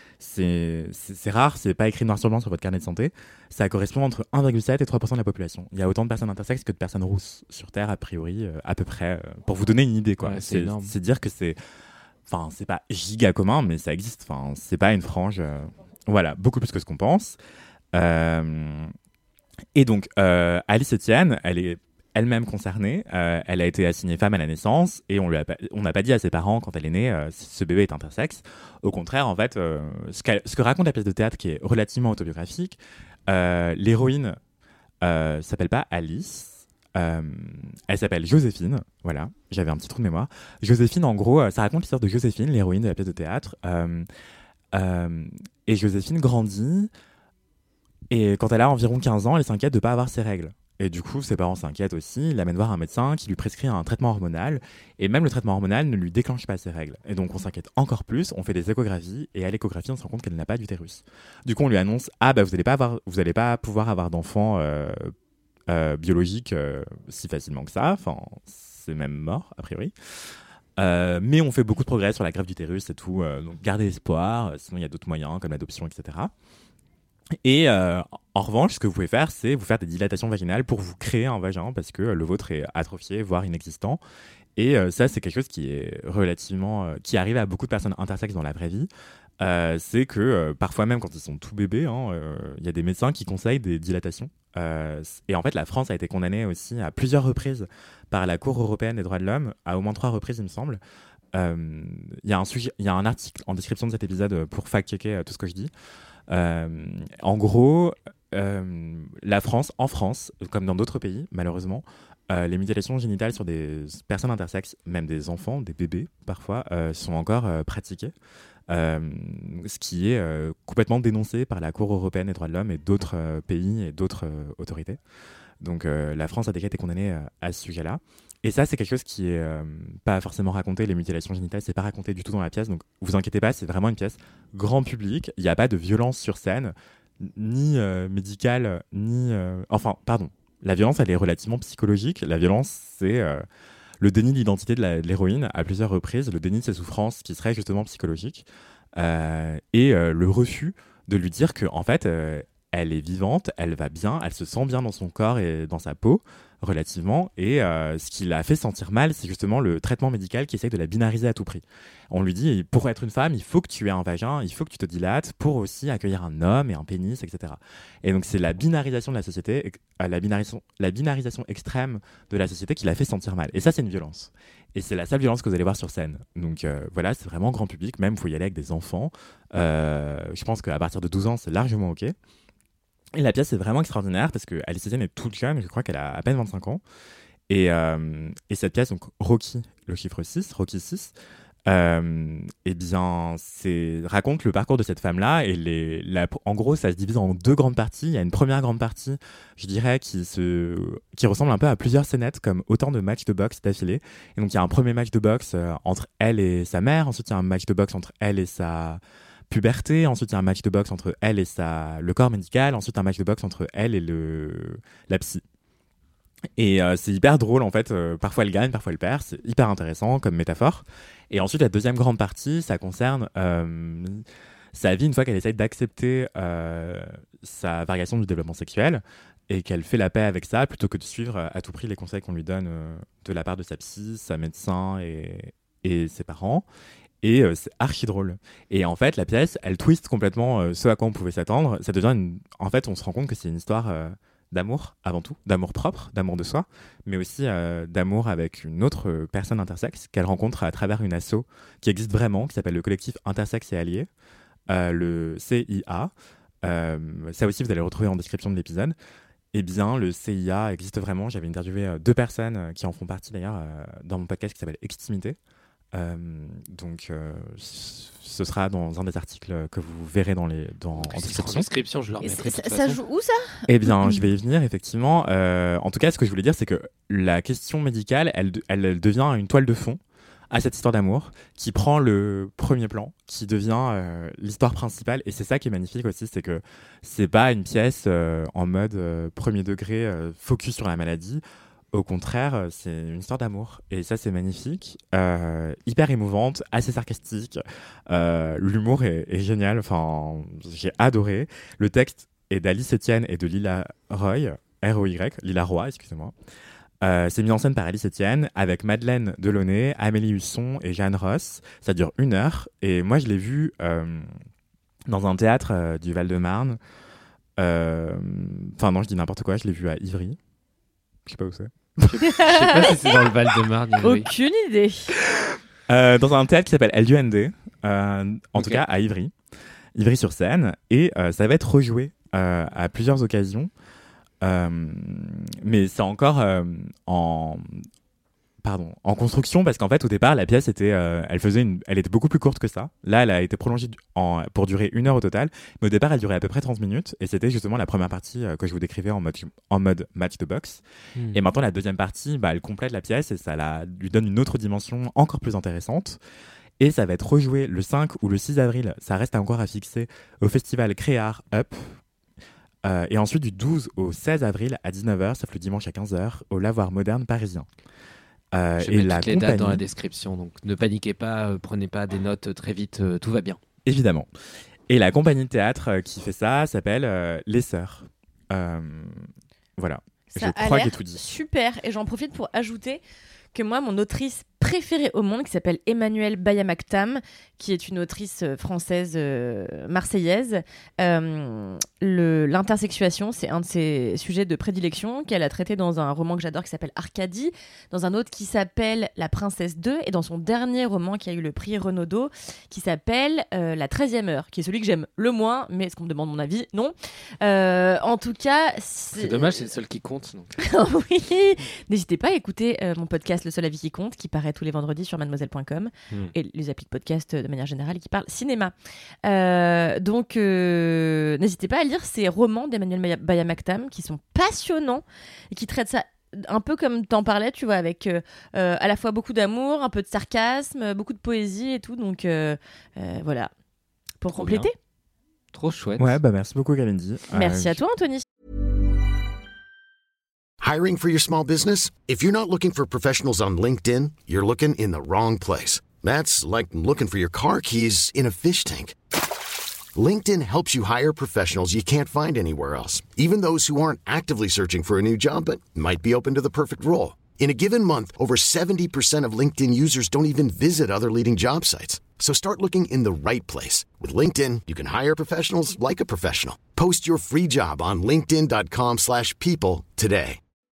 c'est c'est- c'est rare. C'est pas écrit noir sur blanc sur votre carnet de santé. Ça correspond entre un virgule sept et trois pour cent de la population. Il y a autant de personnes intersexes que de personnes rousses sur Terre, a priori, euh, à peu près. euh, pour vous donner une idée, quoi. Ouais, c'est c'est énorme. c'est dire que c'est... Enfin, c'est pas giga commun, mais ça existe. Enfin, c'est pas une frange... euh, Voilà, beaucoup plus que ce qu'on pense. Euh, Et donc, euh, Alice Etienne, elle est elle-même concernée. Euh, elle a été assignée femme à la naissance et on lui a pas, on n'a pas dit à ses parents quand elle est née euh, si ce bébé est intersexe. Au contraire, en fait, euh, ce, qu'elle- ce que raconte la pièce de théâtre qui est relativement autobiographique, euh, l'héroïne euh, s'appelle pas Alice. Euh, elle s'appelle Joséphine, voilà, j'avais un petit trou de mémoire. Joséphine, en gros, euh, ça raconte l'histoire de Joséphine, l'héroïne de la pièce de théâtre. Euh, euh, et Joséphine grandit, et quand elle a environ quinze ans, elle s'inquiète de ne pas avoir ses règles. Et du coup, ses parents s'inquiètent aussi, ils l'amènent voir un médecin qui lui prescrit un traitement hormonal, et même le traitement hormonal ne lui déclenche pas ses règles. Et donc on s'inquiète encore plus, on fait des échographies, et à l'échographie, on se rend compte qu'elle n'a pas d'utérus. Du coup, on lui annonce « Ah, bah vous n'allez pas, avoir- vous allez pas pouvoir avoir d'enfant euh, euh, biologique euh, si facilement que ça, enfin, c'est même mort, a priori. Euh, mais on fait beaucoup de progrès sur la greffe d'utérus et tout, euh, donc gardez espoir, euh, sinon il y a d'autres moyens comme l'adoption, et cetera. Et euh, en revanche, ce que vous pouvez faire, c'est vous faire des dilatations vaginales pour vous créer un vagin parce que le vôtre est atrophié, voire inexistant. Et euh, ça, c'est quelque chose qui est relativement, euh, qui arrive à beaucoup de personnes intersexes dans la vraie vie. Euh, c'est que euh, parfois même quand ils sont tout bébés, il hein, euh, y a des médecins qui conseillent des dilatations. Euh, et en fait, la France a été condamnée aussi à plusieurs reprises par la Cour européenne des droits de l'homme, à au moins trois reprises, il me semble. Il euh, y a un sujet, il y a un article en description de cet épisode pour fact-checker euh, tout ce que je dis. Euh, en gros, euh, la France, en France, comme dans d'autres pays, malheureusement, euh, les mutilations génitales sur des personnes intersexes, même des enfants, des bébés parfois, euh, sont encore euh, pratiquées. Euh, ce qui est euh, complètement dénoncé par la Cour européenne des droits de l'homme et d'autres euh, pays et d'autres euh, autorités. Donc euh, la France a déjà été condamnée euh, à ce sujet-là. Et ça, c'est quelque chose qui est euh, pas forcément raconté. Les mutilations génitales, c'est pas raconté du tout dans la pièce. Donc vous inquiétez pas, c'est vraiment une pièce grand public. Il n'y a pas de violence sur scène, ni euh, médicale, ni... Euh... Enfin, pardon. La violence, elle est relativement psychologique. La violence, c'est... Euh... le déni de l'identité de, la, de l'héroïne à plusieurs reprises, le déni de ses souffrances qui serait justement psychologique, euh, et euh, le refus de lui dire que en fait, euh, elle est vivante, elle va bien, elle se sent bien dans son corps et dans sa peau, relativement, et euh, ce qui l'a fait sentir mal, c'est justement le traitement médical qui essaye de la binariser à tout prix. On lui dit, pour être une femme, il faut que tu aies un vagin, il faut que tu te dilates pour aussi accueillir un homme et un pénis, et cetera. Et donc c'est la binarisation de la société, euh, la, binarisation, la binarisation extrême de la société qui l'a fait sentir mal. Et ça, c'est une violence. Et c'est la seule violence que vous allez voir sur scène. Donc euh, voilà, c'est vraiment grand public, même il faut y aller avec des enfants. Euh, je pense qu'à partir de douze ans, c'est largement OK. Et la pièce est vraiment extraordinaire parce que Alice Etienne est toute jeune, je crois qu'elle a à peine vingt-cinq ans. Et, euh, et cette pièce, donc Rocky, le chiffre six, Rocky six, euh, eh bien, c'est, raconte le parcours de cette femme-là. Et les, la, en gros, ça se divise en deux grandes parties. Il y a une première grande partie, je dirais, qui, se, qui ressemble un peu à plusieurs scénettes, comme autant de matchs de boxe d'affilée. Et donc, il y a un premier match de boxe euh, entre elle et sa mère. Ensuite, il y a un match de boxe entre elle et sa puberté, ensuite il y a un match de boxe entre elle et sa... le corps médical, ensuite un match de boxe entre elle et le... la psy. Et euh, c'est hyper drôle en fait, euh, parfois elle gagne, parfois elle perd, c'est hyper intéressant comme métaphore. Et ensuite la deuxième grande partie, ça concerne euh, sa vie une fois qu'elle essaye d'accepter euh, sa variation du développement sexuel et qu'elle fait la paix avec ça plutôt que de suivre à tout prix les conseils qu'on lui donne euh, de la part de sa psy, sa médecin et, et ses parents. Et euh, c'est archi drôle. Et en fait, la pièce, elle twiste complètement euh, ce à quoi on pouvait s'attendre. Ça devient une... En fait, on se rend compte que c'est une histoire euh, d'amour, avant tout. D'amour propre, d'amour de soi, mais aussi euh, d'amour avec une autre euh, personne intersexe qu'elle rencontre à travers une asso qui existe vraiment, qui s'appelle le collectif Intersexe et Alliés, euh, le C I A. Euh, ça aussi, vous allez le retrouver en description de l'épisode. Eh bien, le C I A existe vraiment. J'avais interviewé euh, deux personnes euh, qui en font partie d'ailleurs euh, dans mon podcast qui s'appelle Extimité. Euh, donc, euh, ce sera dans un des articles que vous verrez dans les dans en description. description, je le remettrai. Ça, ça joue où ça? Eh bien, je vais y venir effectivement. Euh, en tout cas, ce que je voulais dire, c'est que la question médicale, elle, elle, elle devient une toile de fond à cette histoire d'amour qui prend le premier plan, qui devient euh, l'histoire principale. Et c'est ça qui est magnifique aussi, c'est que c'est pas une pièce euh, en mode euh, premier degré, euh, focus sur la maladie. Au contraire, c'est une histoire d'amour. Et ça, c'est magnifique. Euh, hyper émouvante, assez sarcastique. Euh, l'humour est, est génial. Enfin, j'ai adoré. Le texte est d'Alice Etienne et de Lila Roy. R O Y. Lila Roy, excusez-moi. Euh, c'est mis en scène par Alice Etienne avec Madeleine Delaunay, Amélie Husson et Jeanne Ross. Ça dure une heure. Et moi, je l'ai vu euh, dans un théâtre euh, du Val-de-Marne. Enfin, euh, non, je dis n'importe quoi. Je l'ai vu à Ivry. Je sais pas où c'est. Je sais pas si c'est dans le Val-de-Marne. Oui. Aucune idée. Euh, dans un théâtre qui s'appelle L U N D, euh, en okay. tout cas à Ivry, Ivry-sur-Seine, et euh, ça va être rejoué euh, à plusieurs occasions, euh, mais c'est encore euh, en pardon en construction parce qu'en fait au départ la pièce était, euh, elle faisait une, elle était beaucoup plus courte que ça. Là, elle a été prolongée en, pour durer une heure au total, mais au départ elle durait à peu près trente minutes et c'était justement la première partie euh, que je vous décrivais en mode en mode match de boxe. Hmm. Et maintenant la deuxième partie, bah, elle complète la pièce et ça la, lui donne une autre dimension encore plus intéressante. Et ça va être rejoué le cinq ou le six avril, ça reste encore à fixer, au festival Créart Up. Euh, et ensuite du douze au seize avril à dix-neuf heures, sauf le dimanche à quinze heures, au Lavoir Moderne parisien. Euh, Je et mets la toutes les compagnie... dates dans la description, donc ne paniquez pas, euh, prenez pas des notes très vite, euh, tout va bien. Évidemment. Et la compagnie de théâtre euh, qui fait ça s'appelle euh, Les Sœurs. Euh, voilà. Ça Je a crois l'air que j'ai tout dit. Super. Et j'en profite pour ajouter que moi, mon autrice préférée au monde qui s'appelle Emmanuelle Bayamaktam, qui est une autrice euh, française euh, marseillaise. Euh, le, l'intersexuation, c'est un de ses sujets de prédilection qu'elle a traité dans un roman que j'adore qui s'appelle Arcadie, dans un autre qui s'appelle La Princesse deux et dans son dernier roman qui a eu le prix Renaudot qui s'appelle euh, La treizième heure, qui est celui que j'aime le moins, mais est-ce qu'on me demande mon avis ? Non. Euh, en tout cas... C'est dommage, c'est le seul qui compte. Donc. Oui, n'hésitez pas à écouter euh, mon podcast Le Seul Avis qui compte, qui paraît tous les vendredis sur mademoiselle point com mm. et les applis de podcast euh, de manière générale qui parlent cinéma. Euh, donc, euh, n'hésitez pas à lire ces romans d'Emmanuelle Bayamaktam qui sont passionnants et qui traitent ça un peu comme t'en parlais, tu vois, avec euh, euh, à la fois beaucoup d'amour, un peu de sarcasme, beaucoup de poésie et tout. Donc, euh, euh, voilà, pour Trop compléter. Bien. Trop chouette. Ouais, bah merci beaucoup, Kalindi. Merci euh, à toi, Anthony. Hiring for your small business? If you're not looking for professionals on LinkedIn, you're looking in the wrong place. That's like looking for your car keys in a fish tank. LinkedIn helps you hire professionals you can't find anywhere else, even those who aren't actively searching for a new job but might be open to the perfect role. In a given month, over seventy percent of LinkedIn users don't even visit other leading job sites. So start looking in the right place. With LinkedIn, you can hire professionals like a professional. Post your free job on linkedin dot com slash people today.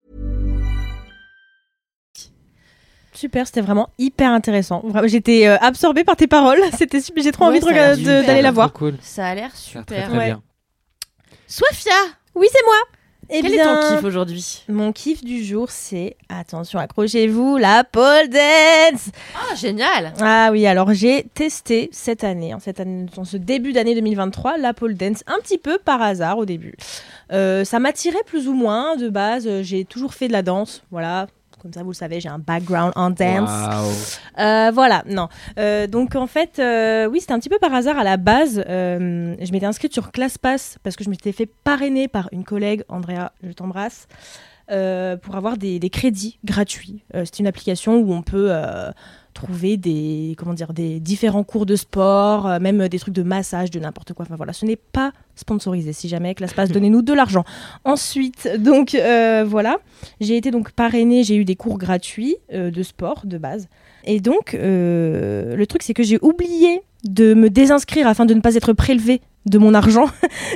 Super, c'était vraiment hyper intéressant. Vraiment, j'étais euh, absorbée par tes paroles. C'était super, j'ai trop Ouais, envie de ça a regarder- l'air de- super. d'aller la voir. Cool. Ça a l'air Très, super. très Ouais. bien. Sofia, Oui, c'est moi. Eh quel bien, est ton kiff aujourd'hui ? Mon kiff du jour, c'est, attention, accrochez-vous, la pole dance. Ah, génial. Ah oui, alors j'ai testé cette année, en cette année, en ce début d'année deux mille vingt-trois, la pole dance, un petit peu par hasard au début. Euh, ça m'attirait plus ou moins de base. J'ai toujours fait de la danse, voilà. Comme ça, vous le savez, j'ai un background en dance. Waouh. Euh, voilà, non. Euh, donc en fait, euh, oui, c'était un petit peu par hasard à la base. Euh, je m'étais inscrite sur ClassPass parce que je m'étais fait parrainer par une collègue, Andrea, je t'embrasse, euh, pour avoir des, des crédits gratuits. Euh, c'est une application où on peut euh, trouver des, comment dire, des différents cours de sport, euh, même des trucs de massage, de n'importe quoi. Enfin voilà, ce n'est pas sponsorisé. Si jamais ClassPass, donnez-nous de l'argent. Ensuite, donc euh, voilà, j'ai été donc parrainée, j'ai eu des cours gratuits euh, de sport de base. Et donc, euh, le truc, c'est que j'ai oublié de me désinscrire afin de ne pas être prélevée de mon argent.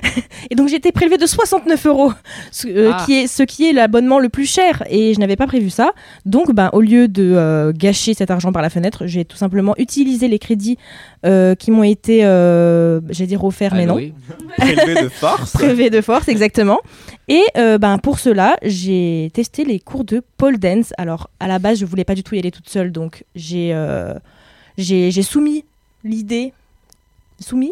Et donc, j'ai été prélevée de soixante-neuf euros, ce, euh, Ah. qui est, ce qui est l'abonnement le plus cher. Et je n'avais pas prévu ça. Donc, ben, au lieu de euh, gâcher cet argent par la fenêtre, j'ai tout simplement utilisé les crédits euh, qui m'ont été, euh, j'allais dire offerts, mais non. Alloué. Prélevé de force. Prélevé de force, exactement. Et euh, ben, pour cela, j'ai testé les cours de pole dance. Alors, à la base, je voulais pas du tout y aller toute seule, donc j'ai euh, j'ai j'ai soumis l'idée. Soumis ?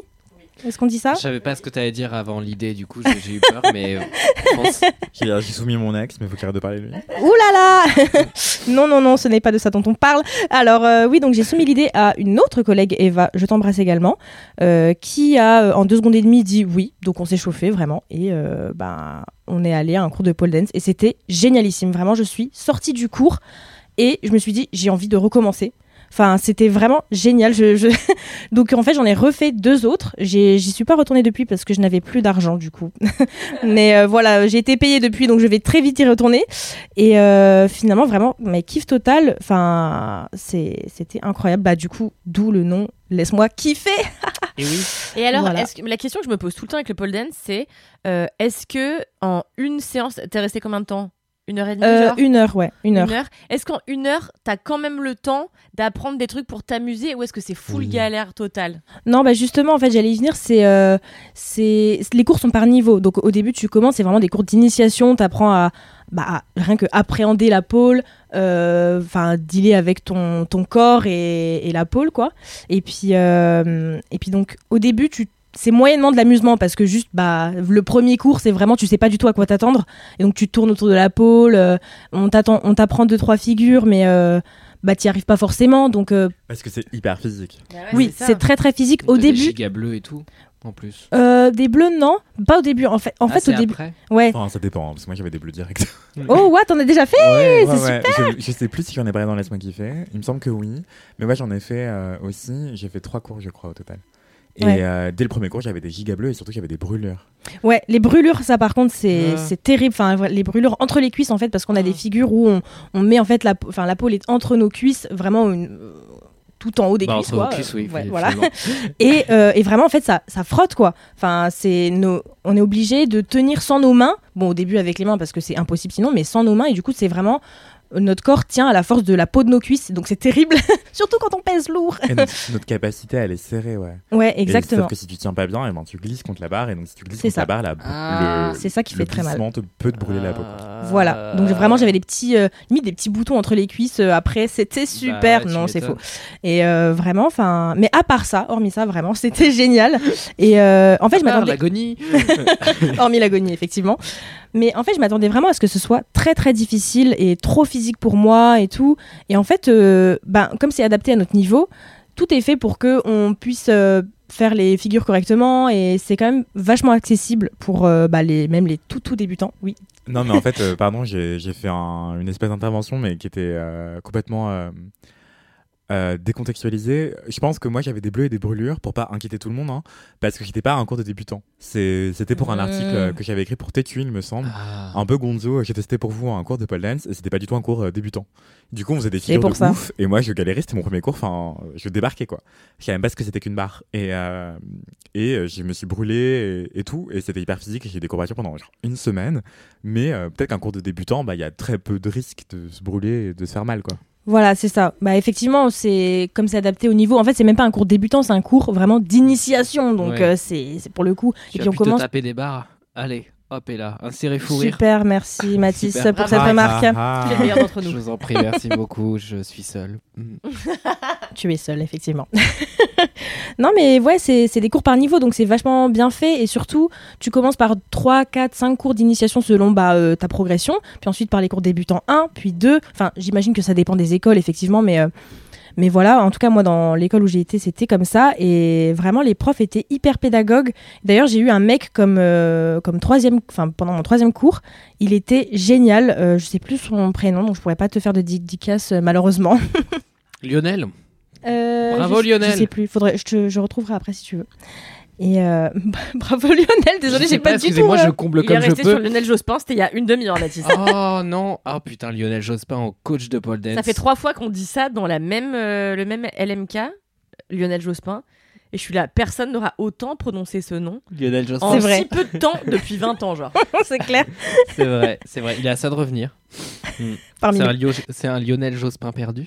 Est-ce qu'on dit ça ? Je savais pas ce que t'allais dire avant l'idée, du coup j'ai j'ai eu peur, mais euh, pense. J'ai j'ai soumis mon ex, mais il faut qu'il arrête de parler de lui. Ouh là là. Non, non, non, ce n'est pas de ça dont on parle. Alors euh, oui, donc j'ai soumis l'idée à une autre collègue, Eva, je t'embrasse également, euh, qui a euh, en deux secondes et demie dit oui. Donc on s'est chauffé vraiment et euh, ben, on est allé à un cours de pole dance et c'était génialissime. Vraiment, je suis sortie du cours et je me suis dit j'ai envie de recommencer. Enfin, c'était vraiment génial. Je, je... Donc, en fait, j'en ai refait deux autres. J'ai, j'y suis pas retournée depuis parce que je n'avais plus d'argent, du coup. Mais euh, voilà, j'ai été payée depuis, donc je vais très vite y retourner. Et euh, finalement, vraiment, mais kiff total. Enfin, c'est, c'était incroyable. Bah, du coup, d'où le nom Laisse-moi kiffer. Et oui. Et alors, Voilà. est-ce que, la question que je me pose tout le temps avec le pole dance, c'est euh, est-ce que en une séance, t'es resté combien de temps ? Une heure et demie, Euh, genre une heure, ouais, une heure. Une heure. Est-ce qu'en une heure, t'as quand même le temps d'apprendre des trucs pour t'amuser ou est-ce que c'est full Oui. galère totale ? Non, bah justement, en fait, j'allais y venir. C'est, euh, c'est, les cours sont par niveau. Donc, au début, tu commences, c'est vraiment des cours d'initiation. T'apprends à, bah, à rien que appréhender la pole, euh, enfin, dealer avec ton, ton corps et, et la pole, quoi. Et puis, euh, et puis donc, au début, tu c'est moyennement de l'amusement parce que juste bah le premier cours c'est vraiment tu sais pas du tout à quoi t'attendre et donc tu tournes autour de la pole, euh, on t'attend on t'apprend deux trois figures mais euh, bah t'y arrives pas forcément donc euh, Parce que c'est hyper physique. oui c'est, c'est très très physique au T'as des début gigas bleus et tout, en plus. euh, des bleus non pas au début en fait en Ah, fait c'est au début après ouais Enfin, ça dépend, hein, parce que moi j'avais des bleus directs. oh what t'en as déjà fait Ouais. c'est Ouais, ouais. Je, je sais plus si j'en ai parlé dans Laisse-moi kiffer. Il me semble que oui. Mais moi j'en ai fait euh, aussi. J'ai fait trois cours, je crois, au total. Et Ouais. euh, dès le premier cours, j'avais des gigas bleus et surtout j'avais des brûlures. Ouais, les brûlures, ça par contre, c'est Ah. c'est terrible. Enfin, les brûlures entre les cuisses, en fait, parce qu'on a des figures où on, on met en fait la, enfin, la peau elle est entre nos cuisses, vraiment une, euh, tout en haut des Bah, cuisses, entre quoi. vos cuisses, oui, Ouais, fi- voilà. finalement. Et, euh, et vraiment, en fait, ça, ça frotte, quoi. Enfin, c'est nos, on est obligé de tenir sans nos mains. Bon, au début avec les mains parce que c'est impossible sinon, mais sans nos mains. Et du coup, c'est vraiment notre corps tient à la force de la peau de nos cuisses, donc c'est terrible, surtout quand on pèse lourd. Et notre, notre capacité, elle est serrée, ouais. Ouais, Et exactement. sauf que si tu tiens pas bien, eh ben, tu glisses contre la barre. Et donc, si tu glisses C'est contre ça. la barre, la, Ah. le, C'est ça qui le fait très mal. glissement te, peut te brûler la peau. Euh, Voilà, donc vraiment j'avais des petits, euh, limite des petits boutons entre les cuisses. euh, après, c'était super. Bah ouais, tu non, c'est m'étonnes. faux. Et euh, vraiment, enfin, mais à part ça, hormis ça, vraiment, c'était génial. Et euh, en fait, je Ah, m'attendais, l'agonie. hormis l'agonie, effectivement. Mais en fait, je m'attendais vraiment à ce que ce soit très très difficile et trop physique pour moi et tout. Et en fait, euh, ben, comme c'est adapté à notre niveau, tout est fait pour que on puisse euh, faire les figures correctement. Et c'est quand même vachement accessible pour euh, bah, les, même les tout tout débutants. Oui. Non, mais en fait, euh, pardon, j'ai j'ai fait un- une espèce d'intervention, mais qui était euh, complètement euh, euh, décontextualisée. Je pense que moi, j'avais des bleus et des brûlures pour pas inquiéter tout le monde, hein, parce que j'étais pas à un cours de débutant. C'est- C'était pour un Mmh. article euh, que j'avais écrit pour T Q, il me semble. Ah. Un peu gonzo, j'ai testé pour vous un cours de pole dance et c'était pas du tout un cours euh, débutant. Du coup, on faisait des C'est figures pour de ça. ouf et moi je galérais, c'était mon premier cours, enfin je débarquais quoi. Je savais même pas ce que c'était qu'une barre et, euh, et euh, je me suis brûlé et, et tout et c'était hyper physique et j'ai eu des courbatures pendant genre une semaine. Mais euh, peut-être qu'un cours de débutant, bah il y a très peu de risques de se brûler et de se faire mal quoi. Voilà, c'est ça. Bah effectivement, c'est comme c'est adapté au niveau. En fait, c'est même pas un cours débutant, c'est un cours vraiment d'initiation. Donc Ouais. euh, c'est c'est pour le coup. Tu Et as puis on pu te commence. taper des barres. Allez, hop et là, un serré fou rire. Super, merci Mathis Super. pour Bravo. cette remarque. Ah, Tu es le meilleur d'entre Je nous. vous en prie, merci beaucoup. Je suis seul. Mm. Tu es seul, effectivement. Non, mais ouais, c'est c'est des cours par niveau, donc c'est vachement bien fait. Et surtout, tu commences par trois, quatre, cinq cours d'initiation selon bah, euh, ta progression. Puis ensuite par les cours débutants un, puis deux. Enfin, j'imagine que ça dépend des écoles, effectivement, mais. euh, Mais voilà, en tout cas, moi, dans l'école où j'ai été, c'était comme ça. Et vraiment, les profs étaient hyper pédagogues. D'ailleurs, j'ai eu un mec comme, euh, comme troisième, enfin, pendant mon troisième cours. Il était génial. Euh, je sais plus son prénom, donc je pourrais pas te faire de dédicace, euh, malheureusement. Lionel. Euh, Bravo, je, Lionel. Je sais plus. Faudrait, je, te, je retrouverai après si tu veux. Et euh, bravo Lionel. Désolée, Je sais j'ai pas, du tout. excusez-moi, euh, je comble Il est comme je resté peux. sur Lionel Jospin, c'était il y a une demi-heure, Mathis. Oh non. Ah putain, Lionel Jospin en coach de pole dance. Ça fait trois fois qu'on dit ça dans la même, euh, le même L M K, Lionel Jospin. Et je suis là, personne n'aura autant prononcé ce nom Lionel Jospin. en C'est vrai. si peu de temps depuis vingt ans, genre. c'est clair. C'est vrai, c'est vrai. Il est à ça de revenir. Mm. Parmi C'est nous. un, Lio- c'est un Lionel Jospin perdu.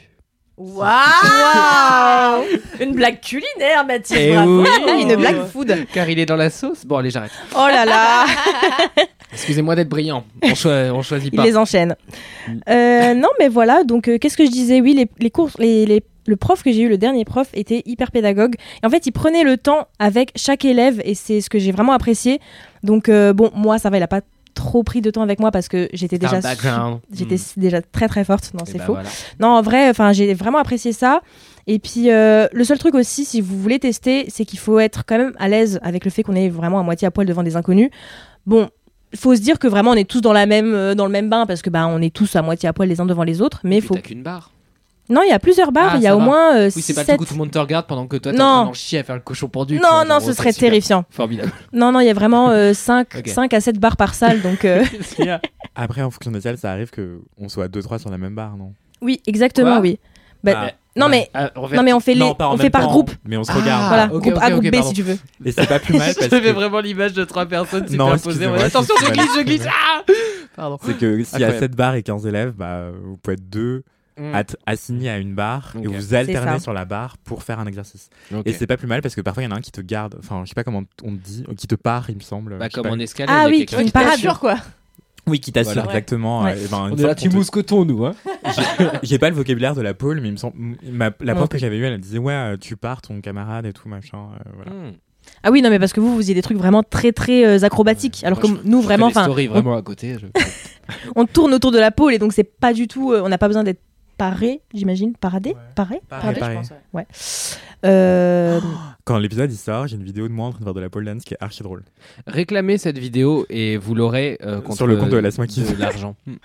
Waouh Une blague culinaire, Mathis. Eh bravo. oui. Une blague food. Car il est dans la sauce. Bon, allez, j'arrête. Oh là là. Excusez-moi d'être brillant. On, choi- on choisit Il pas. les enchaîne. Euh, non, mais voilà. Donc, euh, qu'est-ce que je disais? Oui, les, les cours, les, les- le prof que j'ai eu, le dernier prof, était hyper pédagogue. Et en fait, il prenait le temps avec chaque élève, et c'est ce que j'ai vraiment apprécié. Donc, euh, bon, moi, ça va, il a pas trop pris de temps avec moi parce que j'étais T'as déjà, un background. su- j'étais Mm. déjà très très forte. Non, Et c'est bah faux. voilà. Non, en vrai, enfin, j'ai vraiment apprécié ça. Et puis, euh, le seul truc aussi, si vous voulez tester, c'est qu'il faut être quand même à l'aise avec le fait qu'on est vraiment à moitié à poil devant des inconnus. Bon, il faut se dire que vraiment, on est tous dans, la même, euh, dans le même bain parce que bah, on est tous à moitié à poil les uns devant les autres. Mais Et puis faut. t'as qu'une barre. Non, il y a plusieurs barres. Ah, Il y a ça au va. moins euh, Oui, c'est pas le sept. truc où tout le monde te regarde pendant que toi t'es Non. en train d'en chier à faire le cochon pendu. tu Non, vois, non, genre, ce oh, serait c'est super. terrifiant. Formidable. Non, non, il y a vraiment euh, cinq, Ok. cinq à sept barres par salle. Donc, euh, Après, en fonction des salles, ça arrive qu'on soit deux trois sur la même barre, non? oui, exactement, Quoi oui. Bah, Ah, non, ouais. mais, Ah, reverti- non, mais on fait, les, Non, pas en on même fait par temps, groupe. mais on se Ah. regarde. Voilà, ok, groupe ok, A, ok, groupe B pardon. si tu veux. Et c'est pas plus mal parce J'avais que vraiment l'image de trois personnes Non, superposées. excusez-moi, Ouais, attention, je excusez-moi, glisse, je glisse. excusez-moi. Ah Pardon. c'est que s'il y a Incroyable. sept barres et quinze élèves, bah, vous pouvez être deux Mm. at- assignés à une barre Ok. et vous C'est alternez ça. sur la barre pour faire un exercice. Ok. Et c'est pas plus mal parce que parfois il y en a un qui te garde, enfin je sais pas comment on te dit, qui te part il me semble. Bah, je sais comme pas. en escalade. Ah il y a oui, quelqu'un qui qui me t'assure. parassure. Dur, quoi. Oui, qui t'assure Voilà. exactement. Ouais. euh, et ben, une On est fois là, qu'on tu te- mousquetons, nous. Hein. J'ai pas le vocabulaire de la pôle, mais il me semble, ma- la Non prof plus. que j'avais eue, elle disait ouais, euh, tu pars ton camarade et tout machin. euh, voilà. Mm. Ah oui, non, mais parce que vous, vous faisiez des trucs vraiment très, très euh, acrobatiques. Alors que Moi, je- nous, je vraiment, fais des enfin, stories on, vraiment à côté. je- on tourne autour de la pôle et donc c'est pas du tout. euh, on n'a pas besoin d'être paré, j'imagine. Paradé Paré Pareil, je pareil. pense, ouais. Euh, Quand l'épisode il sort, j'ai une vidéo de moi en train de faire de la pole dance qui est archi drôle. Réclamez cette vidéo et vous l'aurez euh, contre Sur le compte de Laisse-moi de kiffer. l'argent. Mm.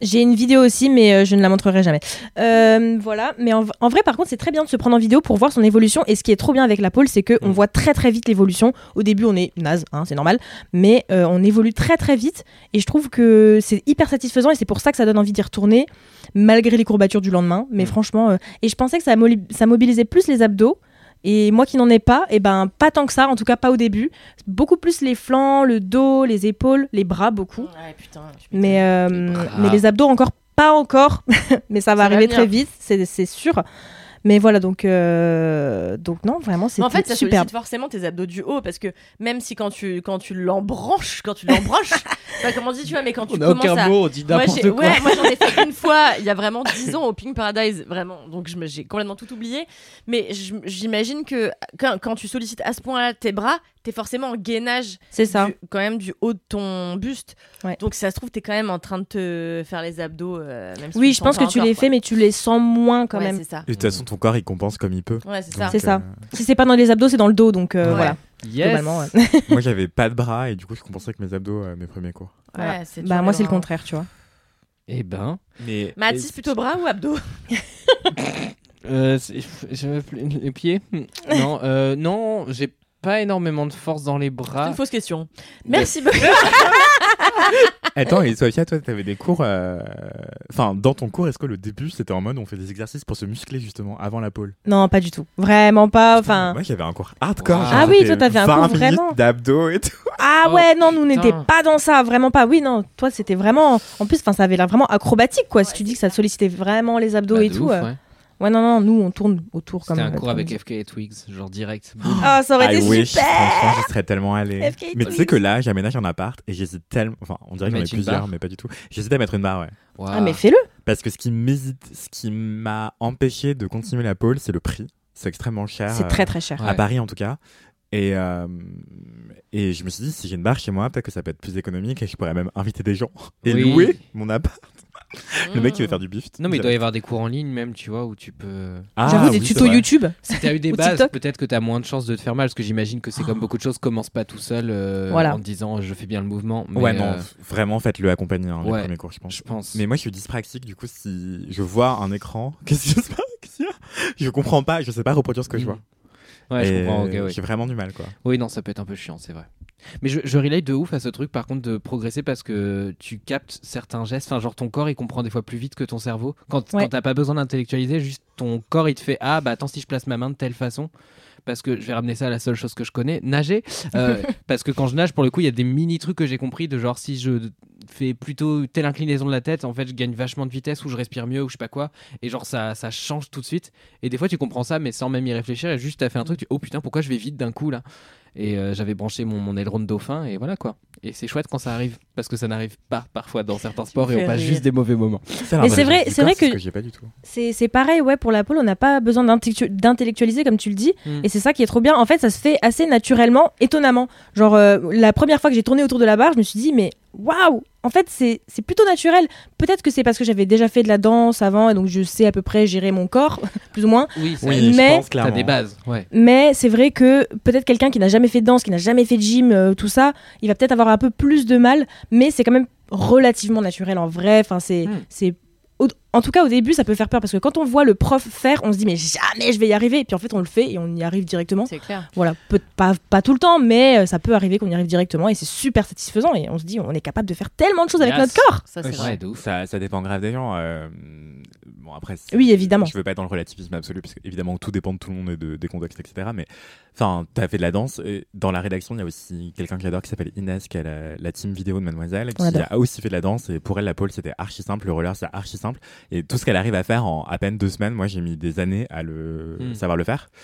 J'ai une vidéo aussi, mais euh, je ne la montrerai jamais. Euh, voilà, mais en, en vrai, par contre, c'est très bien de se prendre en vidéo pour voir son évolution. Et ce qui est trop bien avec la pole, c'est qu'on voit très très vite l'évolution. Au début, on est naze, hein, c'est normal, mais euh, on évolue très très vite. Et je trouve que c'est hyper satisfaisant et c'est pour ça que ça donne envie d'y retourner, malgré les courbatures du lendemain. Mais mmh. franchement, euh, et je pensais que ça, mo- ça mobilisait plus les abdos. Et moi qui n'en ai pas, et ben pas tant que ça, en tout cas pas au début. Beaucoup plus les flancs, le dos, les épaules, les bras beaucoup. Ouais, putain, putain. Mais, euh, les mais les abdos encore pas encore, mais ça va ça arriver va très vite, c'est, c'est sûr. Mais voilà, donc, euh... donc non, vraiment, c'est super. En fait, ça sollicite forcément tes abdos du haut, parce que même si quand tu, quand tu l'embranches, quand tu l'embranches, bah, comment on dit, tu vois, mais quand tu on commences a aucun à... mot, on dit n'importe moi, j'ai... quoi. Ouais, moi j'en ai fait une fois, il y a vraiment dix ans au Pink Paradise, vraiment, donc je me... j'ai complètement tout oublié. Mais je... j'imagine que quand, quand tu sollicites à ce point-là tes bras, t'es forcément en gainage, c'est ça, du... quand même du haut de ton buste. Ouais. Donc si ça se trouve, t'es quand même en train de te faire les abdos. Euh, même si oui, je pense que tu encore, les quoi. fais, mais tu les sens moins quand ouais, même. C'est ça. Et de toute façon, ton corps il compense comme il peut. Ouais, c'est donc, ça. C'est euh... ça. Si c'est pas dans les abdos, c'est dans le dos, donc euh, ouais. voilà. Yes. Globalement, ouais. Moi, j'avais pas de bras et du coup, je compensais avec mes abdos euh, mes premiers cours. Ouais, voilà. c'est bah moi, c'est le contraire, tu vois. Eh ben. Mais Mathis, et... plutôt bras ou abdos? euh, je... Les pieds. Non, euh, non, j'ai pas énormément de force dans les bras. C'est une fausse question. Merci beaucoup. Attends, et Sophia, toi, t'avais des cours. Euh... Enfin, dans ton cours, est-ce que le début, c'était en mode on fait des exercices pour se muscler justement avant la pole? Non, pas du tout. Vraiment pas. Enfin. Moi, j'avais un cours hardcore. Wow. Genre, ah oui, toi, t'avais un cours vraiment. D'abdos et tout. Ah oh, ouais, non, nous, on n'était putain. pas dans ça, vraiment pas. Oui, non, toi, c'était vraiment. En plus, ça avait l'air vraiment acrobatique, quoi. Ouais, si tu dis que ça sollicitait vraiment les abdos bah, et tout. Ouf, euh... ouais. Ouais, non, non, nous, on tourne autour comme C'était un cours comme avec dit. F K et Twigs, genre direct. Ah, oh, ça aurait I été wish, super. franchement, je serais tellement allé. F K Mais tu sais que là, j'aménage un appart et j'hésite tellement. Enfin, on dirait que j'en ai plusieurs, mais pas du tout. J'hésite à mettre une barre, ouais. Wow. Ah, mais fais-le. Parce que ce qui m'hésite, ce qui m'a empêché de continuer la pole, c'est le prix. C'est extrêmement cher. C'est euh, très très cher. À ouais. Paris, en tout cas. Et, euh, et je me suis dit, si j'ai une barre chez moi, peut-être que ça peut être plus économique et je pourrais même inviter des gens et oui. louer mon appart. Le mec qui veut faire du bif. Non mais il doit y avoir des cours en ligne même, tu vois, où tu peux... Ah, J'avoue, des oui, tutos YouTube. Si t'as eu des bases, TikTok. Peut-être que t'as moins de chances de te faire mal, parce que j'imagine que c'est comme beaucoup de choses, commence pas tout seul euh, voilà. en te disant je fais bien le mouvement. Mais ouais, non, euh... vraiment faites-le accompagner, hein, ouais, les premiers cours, je pense. je pense. Mais moi, je suis dyspraxique, du coup, si je vois un écran, qu'est-ce qui se passe? Qu'est-ce qu'il y a? Je comprends pas, je sais pas reproduire ce que mmh. je vois. Ouais, et je comprends, okay, ouais. J'ai vraiment du mal, quoi. Oui, non, ça peut être un peu chiant, c'est vrai. Mais je, je relate de ouf à ce truc, par contre, de progresser parce que tu captes certains gestes. Enfin, genre ton corps, il comprend des fois plus vite que ton cerveau. Quand, ouais. quand t'as pas besoin d'intellectualiser, juste ton corps, il te fait ah bah attends, si je place ma main de telle façon. Parce que je vais ramener ça à la seule chose que je connais, nager. Euh, parce que quand je nage, pour le coup, il y a des mini trucs que j'ai compris de genre si je fais plutôt telle inclinaison de la tête, en fait, je gagne vachement de vitesse ou je respire mieux ou je sais pas quoi. Et genre ça, ça change tout de suite. Et des fois, tu comprends ça, mais sans même y réfléchir. Et juste, t'as fait un truc, tu oh putain, pourquoi je vais vite d'un coup là? Et euh, j'avais branché mon, mon aileron de dauphin et voilà quoi. Et c'est chouette quand ça arrive parce que ça n'arrive pas parfois dans certains sports et on passe juste des mauvais moments. Mais c'est vrai, c'est vrai que, que j'ai pas du tout. C'est, c'est pareil ouais pour la pole, on n'a pas besoin d'intellectu- d'intellectualiser comme tu le dis mm. et c'est ça qui est trop bien. En fait, ça se fait assez naturellement, étonnamment. Genre euh, la première fois que j'ai tourné autour de la barre, je me suis dit mais waouh. En fait, c'est, c'est plutôt naturel. Peut-être que c'est parce que j'avais déjà fait de la danse avant et donc je sais à peu près gérer mon corps, plus ou moins. Oui, ça, oui mais je pense clairement. T'as des bases. Ouais. Mais c'est vrai que peut-être quelqu'un qui n'a jamais fait de danse, qui n'a jamais fait de gym, euh, tout ça, il va peut-être avoir un peu plus de mal. Mais c'est quand même relativement naturel en vrai. Enfin, c'est, mm. c'est en tout cas, au début, ça peut faire peur parce que quand on voit le prof faire, on se dit mais jamais je vais y arriver. Et puis en fait, on le fait et on y arrive directement. C'est clair. Voilà, peut, pas, pas tout le temps, mais ça peut arriver qu'on y arrive directement et c'est super satisfaisant. Et on se dit, on est capable de faire tellement de choses avec yes. notre corps. Ça, c'est ouais, vrai. De ouf. Ça, ça dépend grave des gens. Euh... Bon, après, oui, évidemment. Je veux pas être dans le relativisme absolu parce qu'évidemment, tout dépend de tout le monde et de, des contextes, et cetera. Mais enfin, t'as fait de la danse. Et dans la rédaction, il y a aussi quelqu'un que j'adore qui s'appelle Inès, qui a la, la team vidéo de Mademoiselle, qui a aussi fait de la danse. Et pour elle, la pole, c'était archi simple. Le roller, c'est archi simple. Et tout ce qu'elle arrive à faire en à peine deux semaines, moi j'ai mis des années à le mmh. savoir le faire.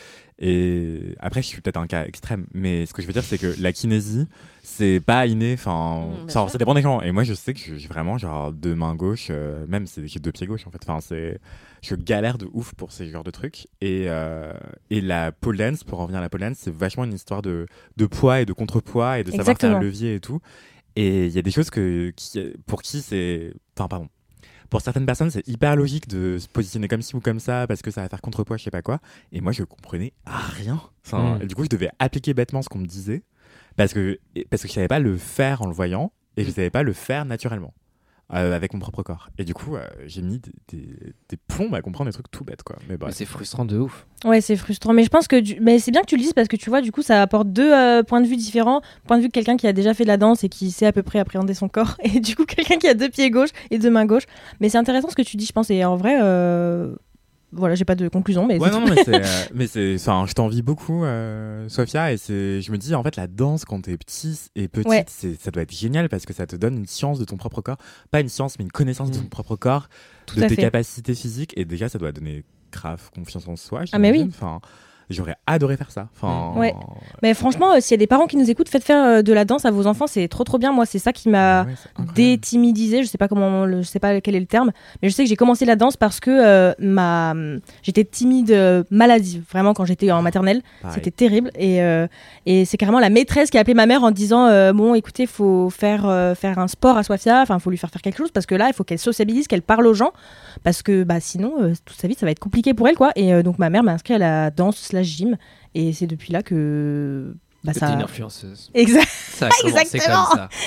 Et après, je suis peut-être un cas extrême, mais ce que je veux dire, c'est que la kinésie, c'est pas inné. Enfin, mmh, ça, ça dépend des gens. Et moi, je sais que j'ai vraiment genre deux mains gauches, euh, même c'est j'ai deux pieds gauches en fait. Enfin, c'est je galère de ouf pour ces genres de trucs. Et euh, et la pole dance, pour en revenir à la pole dance, c'est vachement une histoire de de poids et de contrepoids et de savoir Exactement. faire un levier et tout. Et il y a des choses que qui, pour qui c'est, enfin pardon. Pour certaines personnes, c'est hyper logique de se positionner comme ci ou comme ça parce que ça va faire contrepoids, je sais pas quoi. Et moi, je comprenais rien. Enfin, mmh. Du coup, je devais appliquer bêtement ce qu'on me disait parce que, parce que je savais pas le faire en le voyant et je savais pas le faire naturellement. euh, avec mon propre corps. Et du coup, euh, j'ai mis des, des, des plombs à comprendre des trucs tout bêtes, quoi. Mais, Mais bref. c'est frustrant de ouf. Ouais, c'est frustrant. Mais je pense que du- mais c'est bien que tu le dises parce que tu vois, du coup, ça apporte deux euh, points de vue différents. Point de vue de quelqu'un qui a déjà fait de la danse et qui sait à peu près appréhender son corps. Et du coup, quelqu'un qui a deux pieds gauche et deux mains gauches. Mais c'est intéressant ce que tu dis, je pense. Et en vrai, euh... voilà, j'ai pas de conclusion. Mais Ouais, c'est non, tout. non, mais c'est, euh, mais c'est, enfin, je t'envie beaucoup, euh, Sophia, et c'est, je me dis, en fait, la danse, quand t'es petit et petite, Ouais. c'est, ça doit être génial parce que ça te donne une science de ton propre corps. Pas une science, mais une connaissance de ton propre corps, Tout de à tes fait. capacités physiques, et déjà, ça doit donner grave confiance en soi. Ah, mais oui. j'imagine. Enfin, j'aurais adoré faire ça. Enfin, Ouais. Mais franchement, euh, s'il y a des parents qui nous écoutent, faites faire euh, de la danse à vos enfants, c'est trop trop bien. Moi, c'est ça qui m'a ouais, c'est incroyable. détimidisée. Je sais pas comment, le, je sais pas quel est le terme, mais je sais que j'ai commencé la danse parce que euh, ma, j'étais timide euh, maladive. Vraiment, quand j'étais en maternelle, Pareil. c'était terrible. Et euh, et c'est carrément la maîtresse qui a appelé ma mère en disant euh, bon, écoutez, faut faire euh, faire un sport à Sofia. Enfin, faut lui faire faire quelque chose parce que là, il faut qu'elle sociabilise, qu'elle parle aux gens, parce que bah sinon, euh, toute sa vie, ça va être compliqué pour elle, quoi. Et euh, donc ma mère m'a inscrit à la danse slash gym. Et c'est depuis là que bah, Que ça. t'es une influenceuse. Exact. Ça a commencé Exactement. comme ça.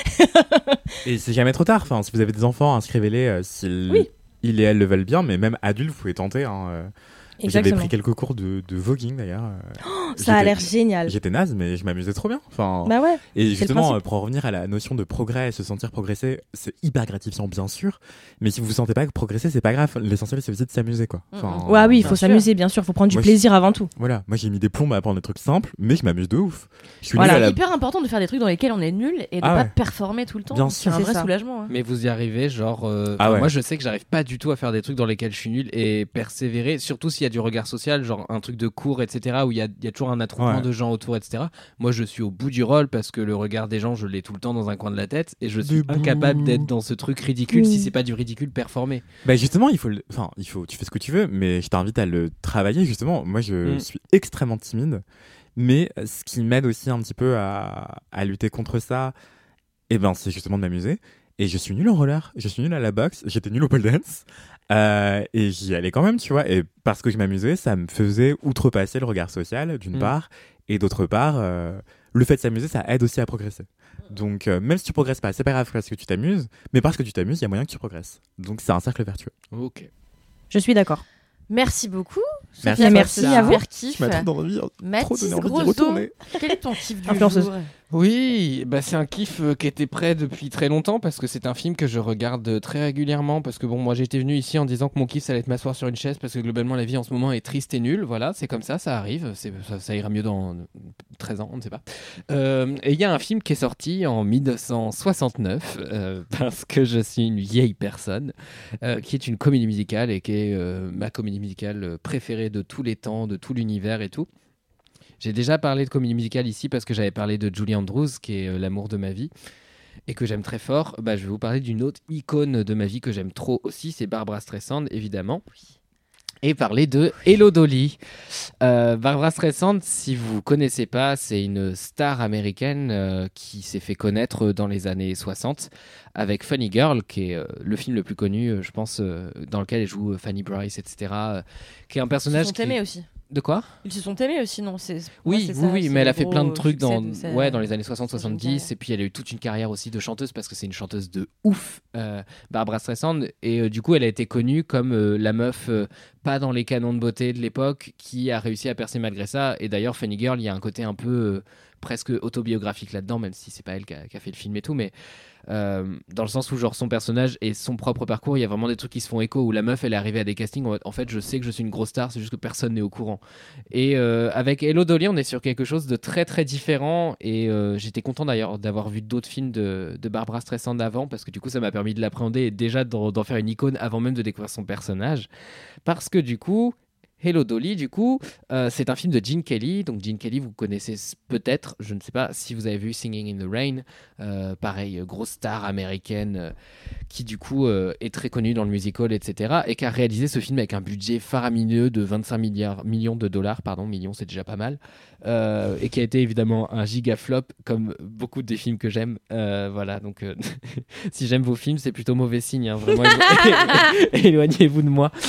Et c'est jamais trop tard. Enfin, si vous avez des enfants, inscrivez-les euh, s'ils Oui. ils et elles le veulent bien, mais même adultes, vous pouvez tenter. Hein, euh. J'avais Exactement. pris quelques cours de, de voguing d'ailleurs. euh. Ça a J'étais- l'air génial. J'étais naze, mais je m'amusais trop bien. Enfin, Bah ouais. et c'est le justement, principe. euh, pour en revenir à la notion de progrès et se sentir progresser, c'est hyper gratifiant, bien sûr. Mais si vous vous sentez pas progresser, c'est pas grave. L'essentiel, c'est aussi de s'amuser, quoi. Enfin, Ouais, oui, il Bien faut sûr. s'amuser, bien sûr. Il faut prendre du Moi, je- plaisir avant tout. Voilà, moi j'ai mis des plombes à apprendre des trucs simples, mais je m'amuse de ouf. Je suis Voilà. nul à C'est la... hyper important de faire des trucs dans lesquels on est nul et de Ah pas ouais. performer tout le temps. Bien C'est sûr. un C'est vrai ça. soulagement. hein. Mais vous y arrivez, genre. euh, Ah enfin, ouais. Moi, je sais que j'arrive pas du tout à faire des trucs dans lesquels je suis nul et persévérer, surtout s'il y a du regard social, genre un truc de cours, et cetera, où il y a, il y a toujours un attroupement Ouais. de gens autour, et cetera. Moi, je suis au bout du rôle parce que le regard des gens, je l'ai tout le temps dans un coin de la tête et je suis Debout. incapable d'être dans ce truc ridicule Mmh. si c'est pas du ridicule performé. Bah justement, il faut, le... enfin, il faut, tu fais ce que tu veux, mais je t'invite à le travailler. Justement, moi je Mm. suis extrêmement timide, mais ce qui m'aide aussi un petit peu à, à lutter contre ça, eh ben, c'est justement de m'amuser. Et je suis nul en roller, je suis nul à la boxe, j'étais nul au pole dance, euh, et j'y allais quand même, tu vois. Et parce que je m'amusais, ça me faisait outrepasser le regard social, d'une Mm. part, et d'autre part, euh, le fait de s'amuser, ça aide aussi à progresser. Donc, euh, même si tu progresses pas, c'est pas grave parce que tu t'amuses, mais parce que tu t'amuses, il y a moyen que tu progresses. Donc, c'est un cercle vertueux. Ok. Je suis d'accord. Merci beaucoup. Merci Sophia, à pour merci ce à vous. super kiff. envie, Mathis donné envie d'y Grosso, retourner. quel est ton kiff du Influenceuse. jour? Oui, bah c'est un kiff euh, qui était prêt depuis très longtemps parce que c'est un film que je regarde euh, très régulièrement parce que bon, moi j'étais venu ici en disant que mon kiff ça allait être m'asseoir sur une chaise parce que globalement la vie en ce moment est triste et nulle, voilà, c'est comme ça, ça arrive, c'est, ça, ça ira mieux dans treize ans, on ne sait pas. Euh, et il y a un film qui est sorti en dix-neuf cent soixante-neuf euh, parce que je suis une vieille personne euh, qui est une comédie musicale et qui est euh, ma comédie musicale préférée de tous les temps, de tout l'univers et tout. J'ai déjà parlé de comédie musicale ici parce que j'avais parlé de Julie Andrews, qui est euh, l'amour de ma vie et que j'aime très fort. Bah, je vais vous parler d'une autre icône de ma vie que j'aime trop aussi, c'est Barbra Streisand, évidemment. Et parler de Hello Dolly. Euh, Barbra Streisand, si vous connaissez pas, c'est une star américaine euh, qui s'est fait connaître dans les années soixante avec Funny Girl, qui est euh, le film le plus connu, euh, je pense, euh, dans lequel elle joue euh, Fanny Bryce, et cetera. euh, qui est un Ils se personnage sont qui... aimés aussi. De quoi ? Ils se sont aimés aussi, non c'est... Oui, ouais, c'est oui, ça, oui, c'est mais elle le a fait gros plein de trucs succès dans, de sa- ouais, dans les années soixante sa jeune soixante-dix, carrière. et puis elle a eu toute une carrière aussi de chanteuse parce que c'est une chanteuse de ouf, euh, Barbra Streisand, et euh, du coup elle a été connue comme euh, la meuf euh, pas dans les canons de beauté de l'époque qui a réussi à percer malgré ça, et d'ailleurs Funny Girl, il y a un côté un peu euh, presque autobiographique là-dedans, même si c'est pas elle qui a, qui a fait le film et tout, mais euh, dans le sens où genre son personnage et son propre parcours, il y a vraiment des trucs qui se font écho, où la meuf elle est arrivée à des castings en mode, en fait je sais que je suis une grosse star, c'est juste que personne n'est au courant. Et euh, avec Hello Dolly on est sur quelque chose de très très différent, et euh, j'étais content d'ailleurs d'avoir vu d'autres films de, de Barbra Streisand avant, parce que du coup ça m'a permis de l'appréhender et déjà d'en, d'en faire une icône avant même de découvrir son personnage, parce que du coup Hello Dolly, du coup, euh, c'est un film de Gene Kelly. Donc Gene Kelly, vous connaissez peut-être, je ne sais pas si vous avez vu Singing in the Rain. Euh, pareil, euh, grosse star américaine euh, qui du coup euh, est très connue dans le musical, et cetera. Et qui a réalisé ce film avec un budget faramineux de vingt-cinq milliards, millions de dollars, pardon, millions c'est déjà pas mal. Euh, et qui a été évidemment un giga flop, comme beaucoup des films que j'aime. Euh, voilà, donc euh, si j'aime vos films, c'est plutôt mauvais signe. Hein, vraiment, élo- éloignez-vous de moi.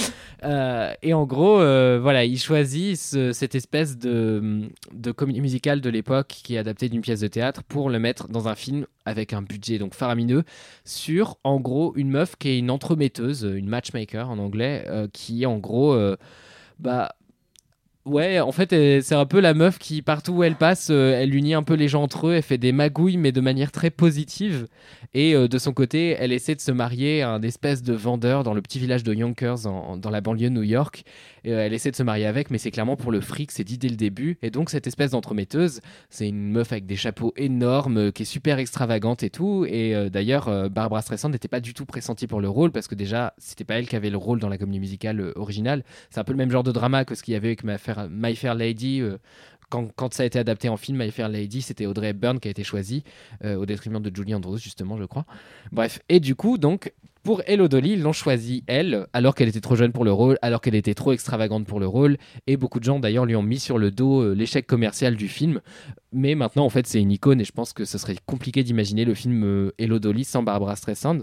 Euh, et en gros, euh, voilà, il choisit ce- cette espèce de, de comédie musicale de l'époque qui est adaptée d'une pièce de théâtre pour le mettre dans un film avec un budget donc faramineux sur, en gros, une meuf qui est une entremetteuse, une matchmaker en anglais, euh, qui en gros, euh, bah ouais, en fait, elle- c'est un peu la meuf qui, partout où elle passe, euh, elle unit un peu les gens entre eux, elle fait des magouilles, mais de manière très positive. Et euh, de son côté, elle essaie de se marier à un espèce de vendeur dans le petit village de Yonkers, en- dans la banlieue de New York. Et, euh, elle essaie de se marier avec, mais c'est clairement pour le fric, c'est dit dès le début. Et donc, cette espèce d'entremetteuse, c'est une meuf avec des chapeaux énormes, euh, qui est super extravagante et tout. Et euh, d'ailleurs, euh, Barbara Streisand n'était pas du tout pressentie pour le rôle, parce que déjà, c'était pas elle qui avait le rôle dans la comédie musicale euh, originale. C'est un peu le même genre de drama que ce qu'il y avait avec Ma Fair- My Fair Lady. euh, quand, quand ça a été adapté en film, My Fair Lady, c'était Audrey Hepburn qui a été choisie, euh, au détriment de Julie Andrews, justement, je crois. Bref, et du coup, donc, pour Hello Dolly, ils l'ont choisie, elle, alors qu'elle était trop jeune pour le rôle, alors qu'elle était trop extravagante pour le rôle. Et beaucoup de gens, d'ailleurs, lui ont mis sur le dos euh, l'échec commercial du film. Mais maintenant, en fait, c'est une icône et je pense que ce serait compliqué d'imaginer le film euh, Hello Dolly sans Barbara Streisand.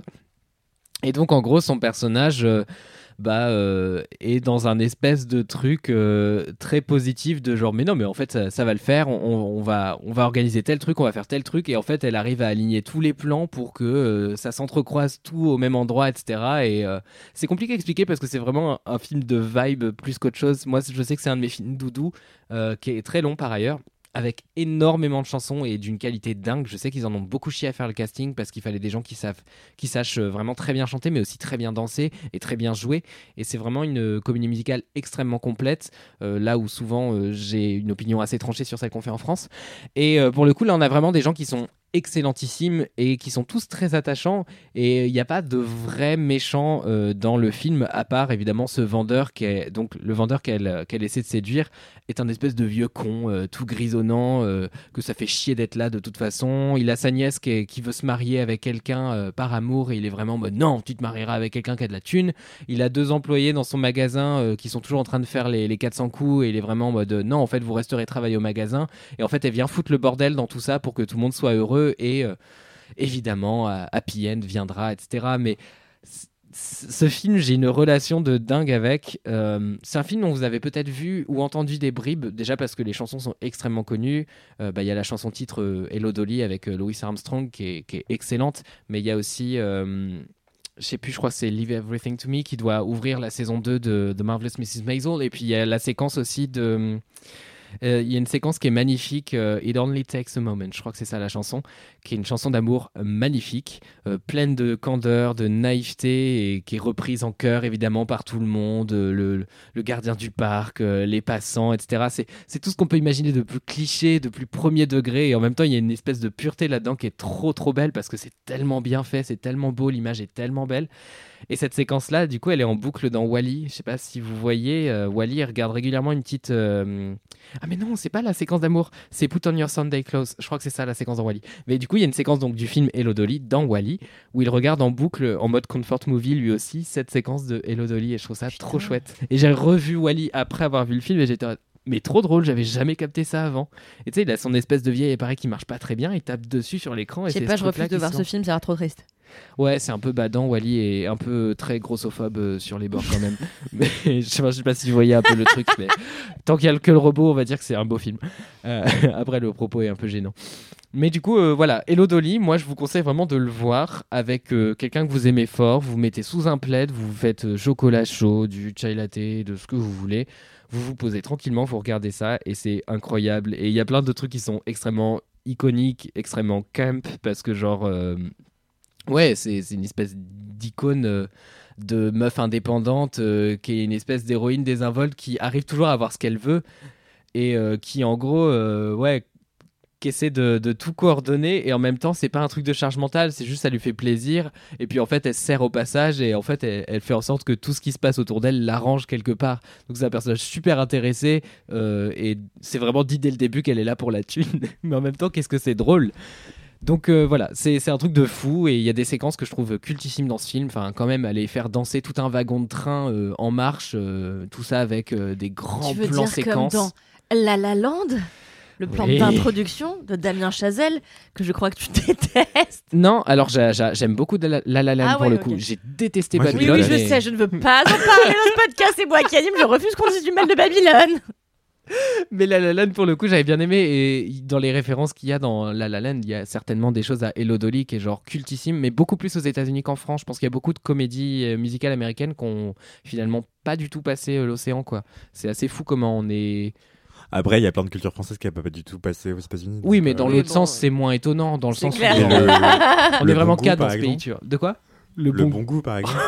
Et donc, en gros, son personnage euh, bah, euh, est dans un espèce de truc euh, très positif de genre, mais non, mais en fait, ça, ça va le faire, on, on va, on va organiser tel truc, on va faire tel truc. Et en fait, elle arrive à aligner tous les plans pour que euh, ça s'entrecroise tout au même endroit, et cetera. Et euh, c'est compliqué à expliquer parce que c'est vraiment un, un film de vibe plus qu'autre chose. Moi, je sais que c'est un de mes films doudou, euh, qui est très long par ailleurs, avec énormément de chansons et d'une qualité dingue. Je sais qu'ils en ont beaucoup chié à faire le casting parce qu'il fallait des gens qui savent, qui sachent euh, vraiment très bien chanter, mais aussi très bien danser et très bien jouer. Et c'est vraiment une euh, comédie musicale extrêmement complète, euh, là où souvent euh, j'ai une opinion assez tranchée sur celle qu'on fait en France. Et euh, pour le coup, là, on a vraiment des gens qui sont excellentissimes et qui sont tous très attachants, et il n'y a pas de vrai méchant euh, dans le film, à part évidemment ce vendeur qui est donc le vendeur qu'elle qu'elle essaie de séduire est un espèce de vieux con euh, tout grisonnant, euh, que ça fait chier d'être là de toute façon. Il a sa nièce qui, est- qui veut se marier avec quelqu'un euh, par amour, et il est vraiment en mode non, tu te marieras avec quelqu'un qui a de la thune. Il a deux employés dans son magasin euh, qui sont toujours en train de faire les, les quatre cents coups, et il est vraiment en mode non, en fait vous resterez travailler au magasin. Et en fait elle vient foutre le bordel dans tout ça pour que tout le monde soit heureux. Et euh, évidemment, euh, Happy End viendra, et cetera. Mais c- c- ce film, j'ai une relation de dingue avec. Euh, c'est un film dont vous avez peut-être vu ou entendu des bribes, déjà parce que les chansons sont extrêmement connues. Euh, bah, y a la chanson titre euh, Hello Dolly avec euh, Louis Armstrong qui est, qui est excellente, mais il y a aussi... Euh, je sais plus, je crois que c'est Leave Everything to Me qui doit ouvrir la saison deux de The Marvelous missus Maisel. Et puis il y a la séquence aussi de... Il euh, y a une séquence qui est magnifique, euh, It Only Takes a Moment, je crois que c'est ça la chanson, qui est une chanson d'amour euh, magnifique, euh, pleine de candeur, de naïveté, et qui est reprise en chœur évidemment par tout le monde, euh, le, le gardien du parc, euh, les passants, et cetera. C'est, c'est tout ce qu'on peut imaginer de plus cliché, de plus premier degré, et en même temps il y a une espèce de pureté là-dedans qui est trop trop belle parce que c'est tellement bien fait, c'est tellement beau, l'image est tellement belle. Et cette séquence-là, du coup, elle est en boucle dans Wall-E. Je sais pas si vous voyez, euh, Wall-E, elle regarde régulièrement une petite... euh, Ah mais non, c'est pas la séquence d'amour, c'est Put on Your Sunday Clothes. Je crois que c'est ça la séquence dans Wall-E. Mais du coup, il y a une séquence donc, du film Hello Dolly dans Wall-E, où il regarde en boucle, en mode comfort movie, lui aussi, cette séquence de Hello Dolly. Et je trouve ça Putain. trop chouette. Et j'ai revu Wall-E après avoir vu le film, et j'étais... mais trop drôle, j'avais jamais capté ça avant. Et tu sais, il a son espèce de vieil appareil qui marche pas très bien, il tape dessus sur l'écran. Je sais pas, je refuse de voir ce film, ça a l'air trop triste. Ouais, c'est un peu badant, Wall-E est un peu très grossophobe euh, sur les bords quand même. Mais je sais, pas, je sais pas si vous voyez un peu le truc, mais tant qu'il y a que le robot, on va dire que c'est un beau film. Euh, après, le propos est un peu gênant. Mais du coup, euh, voilà, Hello Dolly, moi je vous conseille vraiment de le voir avec euh, quelqu'un que vous aimez fort. Vous vous mettez sous un plaid, vous faites euh, chocolat chaud, du chai latte, de ce que vous voulez. Vous vous posez tranquillement, vous regardez ça et c'est incroyable. Et il y a plein de trucs qui sont extrêmement iconiques, extrêmement camp, parce que genre... Euh, ouais, c'est, c'est une espèce d'icône euh, de meuf indépendante euh, qui est une espèce d'héroïne désinvolte qui arrive toujours à avoir ce qu'elle veut et euh, qui en gros, euh, ouais... qui essaie de, de tout coordonner, et en même temps c'est pas un truc de charge mentale, c'est juste ça lui fait plaisir, et puis en fait elle se sert au passage, et en fait elle, elle fait en sorte que tout ce qui se passe autour d'elle l'arrange quelque part. Donc c'est un personnage super intéressé, euh, et c'est vraiment dit dès le début qu'elle est là pour la thune mais en même temps qu'est-ce que c'est drôle. Donc euh, voilà, c'est, c'est un truc de fou, et il y a des séquences que je trouve cultissimes dans ce film. Enfin, quand même, aller faire danser tout un wagon de train euh, en marche, euh, tout ça avec euh, des grands tu veux plans dire séquences. Comme dans La La Land ? le plan Oui. d'introduction de Damien Chazelle, que je crois que tu détestes. Non, alors j'a- j'a- j'aime beaucoup de La La, la Land Ah pour ouais, le ok. coup. J'ai détesté Moi, j'ai Oui, Babylone. oui, je mais- sais, je ne veux pas en parler dans ce podcast, c'est moi qui anime, je refuse qu'on dise du mal de Babylone. Mais La La Land, pour le coup, j'avais bien aimé. Et dans les références qu'il y a dans La La Land, il y a certainement des choses à Hello Dolly qui est genre cultissime, mais beaucoup plus aux États-Unis qu'en France. Je pense qu'il y a beaucoup de comédies euh, musicales américaines qui ont finalement pas du tout passé euh, l'océan, quoi. C'est assez fou comment on est. Après, il y a plein de cultures françaises qui n'ont pas du tout passé aux États-Unis. Oui, donc, mais euh, dans Oui, l'autre bon, sens, ouais. c'est moins étonnant. Dans le C'est sens où clair. Et genre, le- on le est vraiment bon quatre goût, dans par ce pays, exemple. tu vois. De quoi? Le bon goût, par exemple.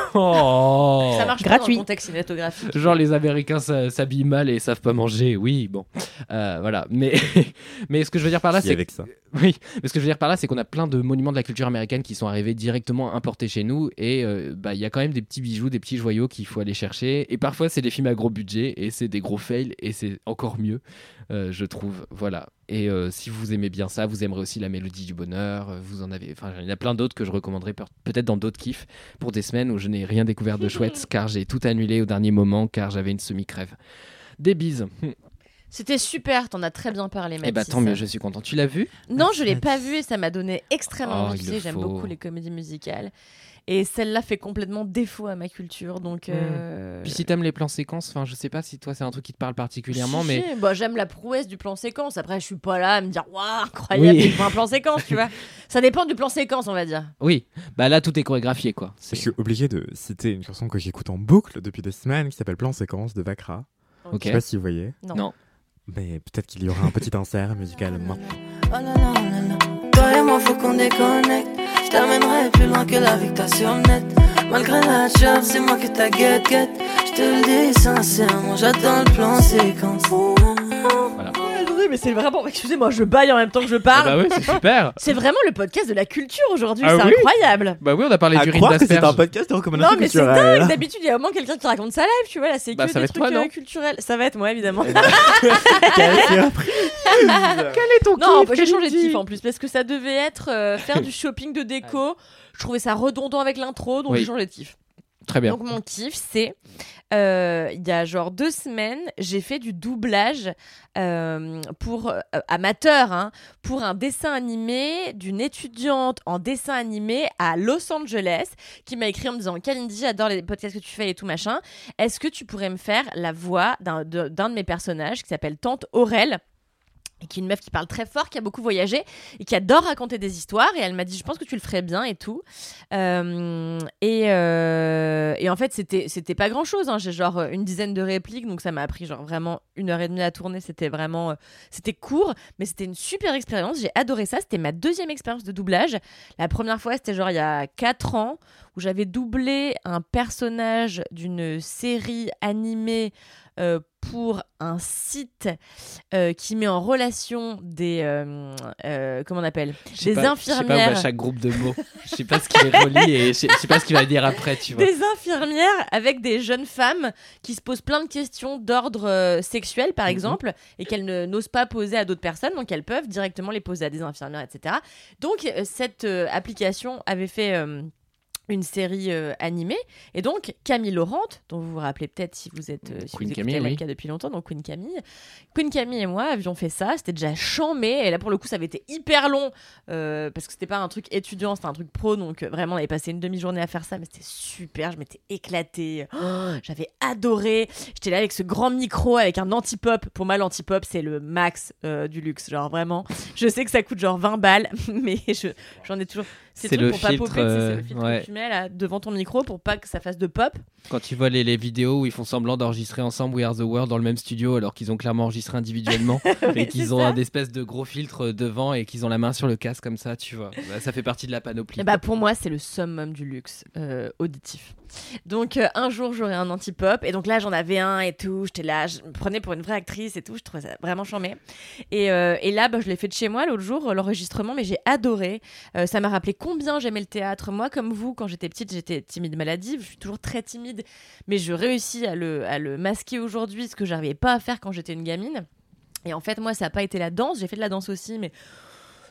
Oh Ça marche pas Gratuit. dans le contexte cinématographique. Genre les Américains s'a- s'habillent mal et savent pas manger, oui, bon, Euh, voilà. Mais mais ce que je veux dire par là, Qui c'est avec ça. oui, mais ce que je veux dire par là, c'est qu'on a plein de monuments de la culture américaine qui sont arrivés directement importés chez nous, et euh, bah il y a quand même des petits bijoux, des petits joyaux qu'il faut aller chercher. Et parfois c'est des films à gros budget et c'est des gros fails et c'est encore mieux, euh, je trouve. Voilà. Et euh, si vous aimez bien ça, vous aimerez aussi La Mélodie du Bonheur. euh, Vous en avez, enfin il y en a plein d'autres que je recommanderais pe- peut-être dans d'autres kiffs pour des semaines où je n'ai rien découvert de chouette car j'ai tout annulé au dernier moment car j'avais une semi-crève. Des bises. C'était super, t'en as très bien parlé, Mathis. Eh bah tant mieux, je suis content. Tu l'as vu? Non, je l'ai pas vu et ça m'a donné extrêmement Oh, envie. il Tu le sais, j'aime faut. beaucoup les comédies musicales. Et celle-là fait complètement défaut à ma culture, donc... euh, Puis si t'aimes les plans séquences, enfin je sais pas si toi c'est un truc qui te parle particulièrement, Si, mais si, bah, j'aime la prouesse du plan séquence. Après, je suis pas là à me dire, waouh, incroyable, Oui. il faut un plan séquence, tu vois. Ça dépend du plan séquence, on va dire. oui, bah là tout est chorégraphié quoi. Je C'est- suis obligé de citer une chanson que j'écoute en boucle depuis des semaines qui s'appelle Plan Séquence de Vakra. Ok. Je sais pas si vous voyez. Non. Non. Mais peut-être qu'il y aura un petit insert musical maintenant. Oh là là là là. Toi et moi faut qu'on déconnecte. Je t'amènerai plus loin que la vie que t'as sur le net. Malgré la job, c'est moi que t'as guette guette. Je te le dis sincèrement, j'attends le plan séquence. Attendez, mais c'est vraiment... Excusez-moi, je baille en même temps que je Ah parle. bah oui, c'est super. C'est vraiment le podcast de la culture aujourd'hui, Ah c'est oui incroyable. Bah oui, on a parlé À du croire riz que c'est un d'asperge. podcast de Non, recommandations mais c'est culturelles. dingue. D'habitude, il y a au moins quelqu'un qui raconte sa live, tu vois. Là, c'est Bah, que ça des va être trucs toi, non euh, culturels. Ça va être moi, évidemment. Quelle surprise. Quel est ton Non, kiff, j'ai changé de Kalindi kiff en plus parce que ça devait être euh, faire du shopping de déco. Je trouvais ça redondant avec l'intro, donc Oui. j'ai changé de kiff. Très bien. Donc mon kiff, c'est euh, il y a genre deux semaines, j'ai fait du doublage euh, pour euh, amateur, hein, pour un dessin animé d'une étudiante en dessin animé à Los Angeles qui m'a écrit en me disant Kalindi, j'adore les podcasts que tu fais et tout machin. Est-ce que tu pourrais me faire la voix d'un de, d'un de mes personnages qui s'appelle Tante Aurel? Et qui est une meuf qui parle très fort, qui a beaucoup voyagé et qui adore raconter des histoires. Et elle m'a dit, je pense que tu le ferais bien et tout. Euh, et, euh, et en fait, c'était, c'était pas grand-chose. Hein. J'ai genre une dizaine de répliques, donc ça m'a pris genre vraiment une heure et demie à tourner. C'était vraiment... euh, c'était court, mais c'était une super expérience. J'ai adoré ça. C'était ma deuxième expérience de doublage. La première fois, c'était genre il y a quatre ans, où j'avais doublé un personnage d'une série animée euh, pour un site euh, qui met en relation des euh, euh, comment on appelle Je sais des pas- Je sais pas où infirmières va chaque groupe de mots. Je sais pas ce qui les relie et je sais, je sais pas ce qu'il va dire après, tu vois. des infirmières avec des jeunes femmes qui se posent plein de questions d'ordre euh, sexuel par Mhm. exemple et qu'elles ne, n'osent pas poser à d'autres personnes, donc elles peuvent directement les poser à des infirmières, etc. Donc euh, cette euh, application avait fait euh, une série euh, animée, et donc Camille Laurent, dont vous vous rappelez peut-être si vous êtes euh, si Queen vous écoutez Camille, L M K oui. depuis longtemps, donc Queen Camille Queen Camille et moi avions fait ça, c'était déjà chambé, et là pour le coup ça avait été hyper long euh, parce que c'était pas un truc étudiant, c'était un truc pro, donc euh, vraiment on avait passé une demi-journée à faire ça, mais c'était super, je m'étais éclatée. Oh, j'avais adoré, j'étais là avec ce grand micro avec un anti-pop. Pour moi l'anti-pop c'est le max euh, du luxe, genre vraiment je sais que ça coûte genre vingt balles mais je, j'en ai toujours ces C'est trucs le pour pas filtre, popper, tu sais, c'est euh, le filtre ouais. que tu mets là devant ton micro pour pas que ça fasse de pop. Quand tu vois les, les vidéos où ils font semblant d'enregistrer ensemble We Are the World dans le même studio alors qu'ils ont clairement enregistré individuellement et qu'ils c'est ont ça. un espèce de gros filtre devant et qu'ils ont la main sur le casque comme ça, tu vois. Bah, ça fait partie de la panoplie. Et bah pour moi c'est le summum du luxe euh, auditif. Donc euh, un jour j'aurai un anti-pop, et donc là j'en avais un et tout, j'étais là, je me prenais pour une vraie actrice et tout, je trouvais ça vraiment charmé. Et, euh, et là bah, je l'ai fait de chez moi l'autre jour, euh, l'enregistrement, mais j'ai adoré. Euh, ça m'a rappelé combien j'aimais le théâtre. Moi comme vous, quand j'étais petite, j'étais timide maladive, je suis toujours très timide, mais je réussis à le, à le masquer aujourd'hui, ce que j'arrivais pas à faire quand j'étais une gamine. Et en fait moi ça n'a pas été la danse, j'ai fait de la danse aussi, mais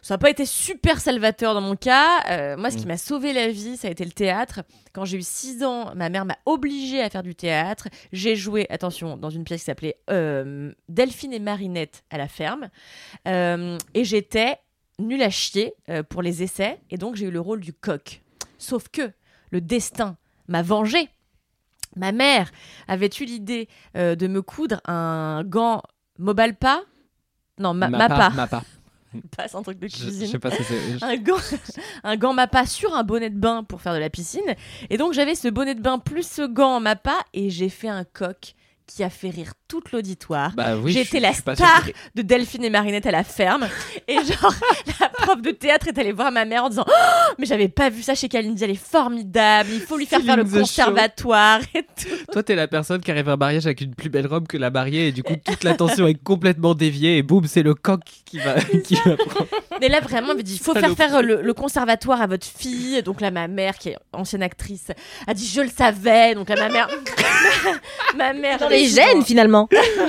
Ça n'a pas été super salvateur dans mon cas. Euh, moi, ce qui m'a sauvé la vie, ça a été le théâtre. Quand j'ai eu six ans, ma mère m'a obligée à faire du théâtre. J'ai joué, attention, dans une pièce qui s'appelait euh, Delphine et Marinette à la ferme. Euh, et j'étais nulle à chier euh, pour les essais. Et donc, j'ai eu le rôle du coq. Sauf que le destin m'a vengée. Ma mère avait eu l'idée euh, de me coudre un gant Mobalpa. Non, ma- Mappa. Mappa. Pas, c'est un truc de Je, cuisine. je sais pas si c'est. un gant, un gant Mappa sur un bonnet de bain pour faire de la piscine. Et donc j'avais ce bonnet de bain plus ce gant Mappa et j'ai fait un coq qui a fait rire toute l'auditoire. Bah oui, j'ai je- été je la suis pas star sûr que- de Delphine et Marinette à la ferme. Et genre, la prof de théâtre est allée voir ma mère en disant oh, mais j'avais pas vu ça chez Kalindi, elle est formidable, il faut lui faire faire le Feeling the show. conservatoire et tout. Toi, t'es la personne qui arrive à un mariage avec une plus belle robe que la mariée et du coup, toute l'attention est complètement déviée et boum, c'est le coq qui va, qui va prendre. Mais là, vraiment, on m'a dit, il faut faire Saloperie. faire le, le conservatoire à votre fille. Donc là, ma mère, qui est ancienne actrice, a dit, je le savais. Donc là, ma mère... ma mère... Dans les gènes, finalement.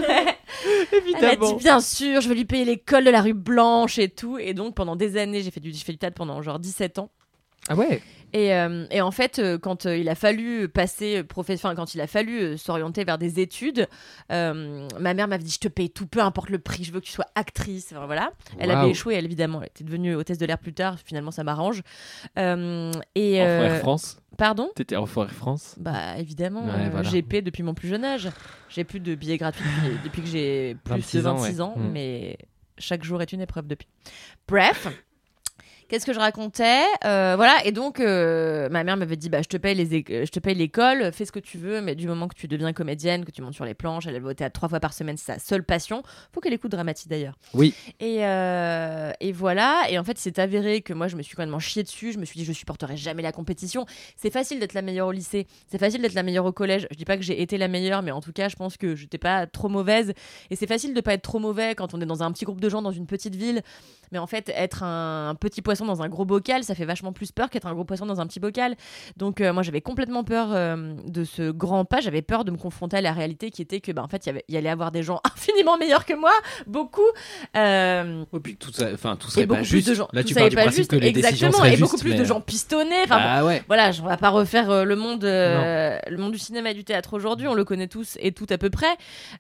Elle a dit, bien sûr, je vais lui payer l'école de la rue Blanche et tout. Et donc, pendant des années, j'ai fait du, j'ai fait du théâtre pendant genre dix-sept ans. Ah ouais. Et, euh, et en fait, euh, quand euh, il a fallu passer profe... enfin, quand il a fallu euh, s'orienter vers des études, euh, ma mère m'avait dit je te paye tout, peu importe le prix, je veux que tu sois actrice. Enfin, voilà. Elle Wow. avait échoué, elle, évidemment, elle était devenue hôtesse de l'air plus tard. Finalement, ça m'arrange. Euh, et En euh, Air France. Pardon. T'étais en Air France. Bah évidemment, Ouais, euh, voilà. j'ai payé depuis mon plus jeune âge. J'ai plus de billets gratuits depuis, depuis que j'ai plus vingt-six de ans, vingt-six ouais. ans, Mm. mais chaque jour est une épreuve depuis. Bref. Qu'est-ce que je racontais Euh, Voilà, et donc euh, ma mère m'avait dit bah, je te paye les éc- je te paye l'école, fais ce que tu veux, mais du moment que tu deviens comédienne, que tu montes sur les planches, elle va au théâtre trois fois par semaine, c'est sa seule passion. Faut qu'elle écoute Dramatique d'ailleurs. Oui. Et, euh, et voilà, et en fait, c'est avéré que moi, je me suis complètement chiée dessus. Je me suis dit, je supporterai jamais la compétition. C'est facile d'être la meilleure au lycée, c'est facile d'être la meilleure au collège. Je dis pas que j'ai été la meilleure, mais en tout cas, je pense que j'étais pas trop mauvaise. Et c'est facile de pas être trop mauvais quand on est dans un petit groupe de gens dans une petite ville. Mais en fait, être un, un petit poisson dans un gros bocal, ça fait vachement plus peur qu'être un gros poisson dans un petit bocal. Donc, euh, moi, j'avais complètement peur euh, de ce grand pas. J'avais peur de me confronter à la réalité qui était que, bah, en fait, il y avait- il y allait avoir des gens infiniment meilleurs que moi, beaucoup. Euh, Et puis tout ça, enfin tout et serait beaucoup pas plus juste. de gens, Là, tout tu ça parles est du pas principe juste, que les décisions exactement, seraient et beaucoup justes, plus mais- de gens pistonnés. Enfin, Bah bon, ouais. voilà, on va pas refaire euh, le monde, euh, le monde du cinéma et du théâtre aujourd'hui. On le connaît tous et tout à peu près.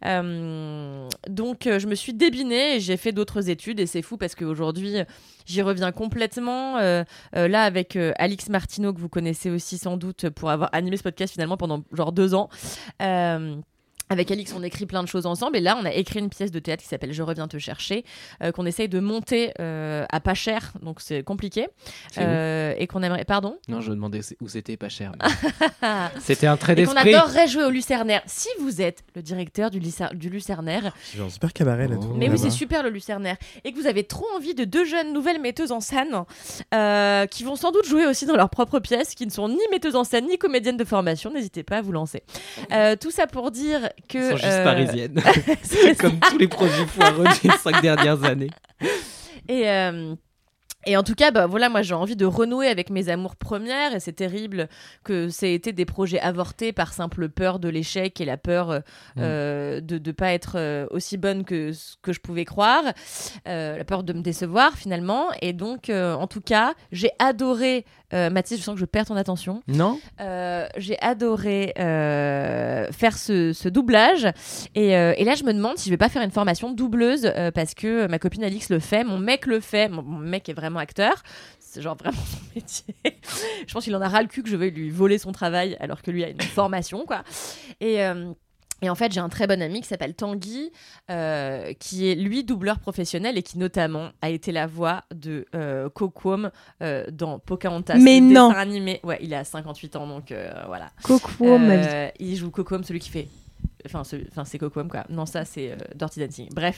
Euh, donc, euh, je me suis débinée et j'ai fait d'autres études et c'est fou parce qu'aujourd'hui, j'y reviens complètement. Euh, euh, là, avec euh, Alix Martineau que vous connaissez aussi sans doute pour avoir animé ce podcast finalement pendant genre deux ans. Euh, Avec Alix, on écrit plein de choses ensemble et là, on a écrit une pièce de théâtre qui s'appelle Je reviens te chercher, euh, qu'on essaye de monter euh, à pas cher, donc c'est compliqué. C'est où Euh, et qu'on aimerait. Pardon Non, je demandais où c'était pas cher. mais- C'était un trait Et qu'on d'esprit. adorerait jouer au Lucernaire. Si vous êtes le directeur du, Lycer- du Lucernaire, J'ai un super cabaret là. Oh. tout mais oui, là-bas. c'est super le Lucernaire, et que vous avez trop envie de deux jeunes nouvelles metteuses en scène euh, qui vont sans doute jouer aussi dans leurs propres pièces, qui ne sont ni metteuses en scène ni comédiennes de formation, n'hésitez pas à vous lancer. Euh, tout ça pour dire que. Ils sont juste euh, parisiennes. c'est Comme tous les projets foireux des cinq dernières années. Et, euh, et en tout cas, bah, voilà, moi j'ai envie de renouer avec mes amours premières et c'est terrible que ça ait été des projets avortés par simple peur de l'échec et la peur euh, Mm. euh, de ne pas être euh, aussi bonne que ce que je pouvais croire, euh, la peur de me décevoir finalement. Et donc, euh, en tout cas, j'ai adoré, euh, Mathis, je sens que je perds ton attention. Non. Euh, j'ai adoré euh, faire ce, ce doublage et, euh, et là je me demande si je vais pas faire une formation de doubleuse euh, parce que ma copine Alix le fait, mon mec le fait, mon, mon mec est vraiment acteur, c'est genre vraiment son métier. Je pense qu'il en a ras le cul que je vais lui voler son travail alors que lui a une formation quoi. Et euh, Et en fait, j'ai un très bon ami qui s'appelle Tanguy, euh, qui est lui doubleur professionnel et qui notamment a été la voix de euh, Kokwom euh, dans Pocahontas, Mais le non. dessin animé. Ouais, il a cinquante-huit ans, donc euh, voilà. Kokwom, ma vie. Euh, il joue Kokwom, celui qui fait. Enfin, ce- enfin, c'est Kokwom quoi. Non, ça c'est euh, Dirty Dancing. Bref,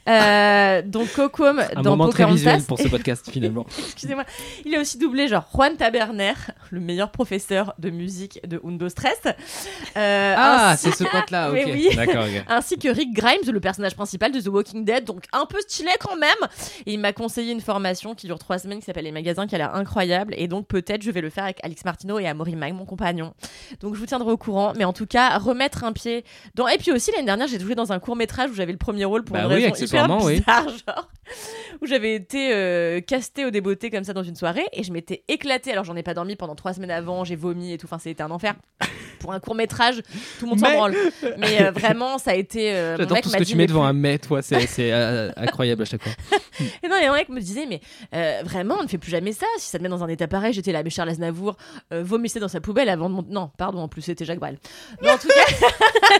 Euh, donc Kokwom Un dans moment très Pocahontas. visuel pour ce podcast finalement. Excusez-moi. Il a aussi doublé genre Juan Taberner, le meilleur professeur de musique de Undo Stress. Euh, Ah, ainsi- c'est ce pote-là, Mais ok. oui. D'accord, ok. Ainsi que Rick Grimes, le personnage principal de The Walking Dead, donc un peu stylé quand même. Et il m'a conseillé une formation qui dure trois semaines qui s'appelle Les Magasins, qui a l'air incroyable. Et donc peut-être je vais le faire avec Alix Martineau et Amaury Mag, mon compagnon. Donc je vous tiendrai au courant. Mais en tout cas, remettre un pied Dans... Et puis aussi, l'année dernière, j'ai joué dans un court-métrage où j'avais le premier rôle pour Bah une oui, raison accessoirement, hyper oui. bizarre, genre, où j'avais été euh, castée au débeauté comme ça dans une soirée et je m'étais éclatée. Alors, j'en ai pas dormi pendant trois semaines avant, j'ai vomi et tout, enfin, c'était un enfer. Pour un court-métrage, tout le monde Mais- s'en branle. Mais euh, vraiment, ça a été... euh, mon J'adore mec tout ce m'a que dit, tu mets mais devant plus- un mets, toi, c'est, c'est euh, incroyable à chaque fois. Et non, et un mec me disait, mais euh, vraiment, on ne fait plus jamais ça. Si ça te met dans un état pareil, j'étais là, mais Charles Aznavour euh, vomissait dans sa poubelle avant de monter. Non, pardon, en plus, c'était Jacques Brel. Mais en tout cas.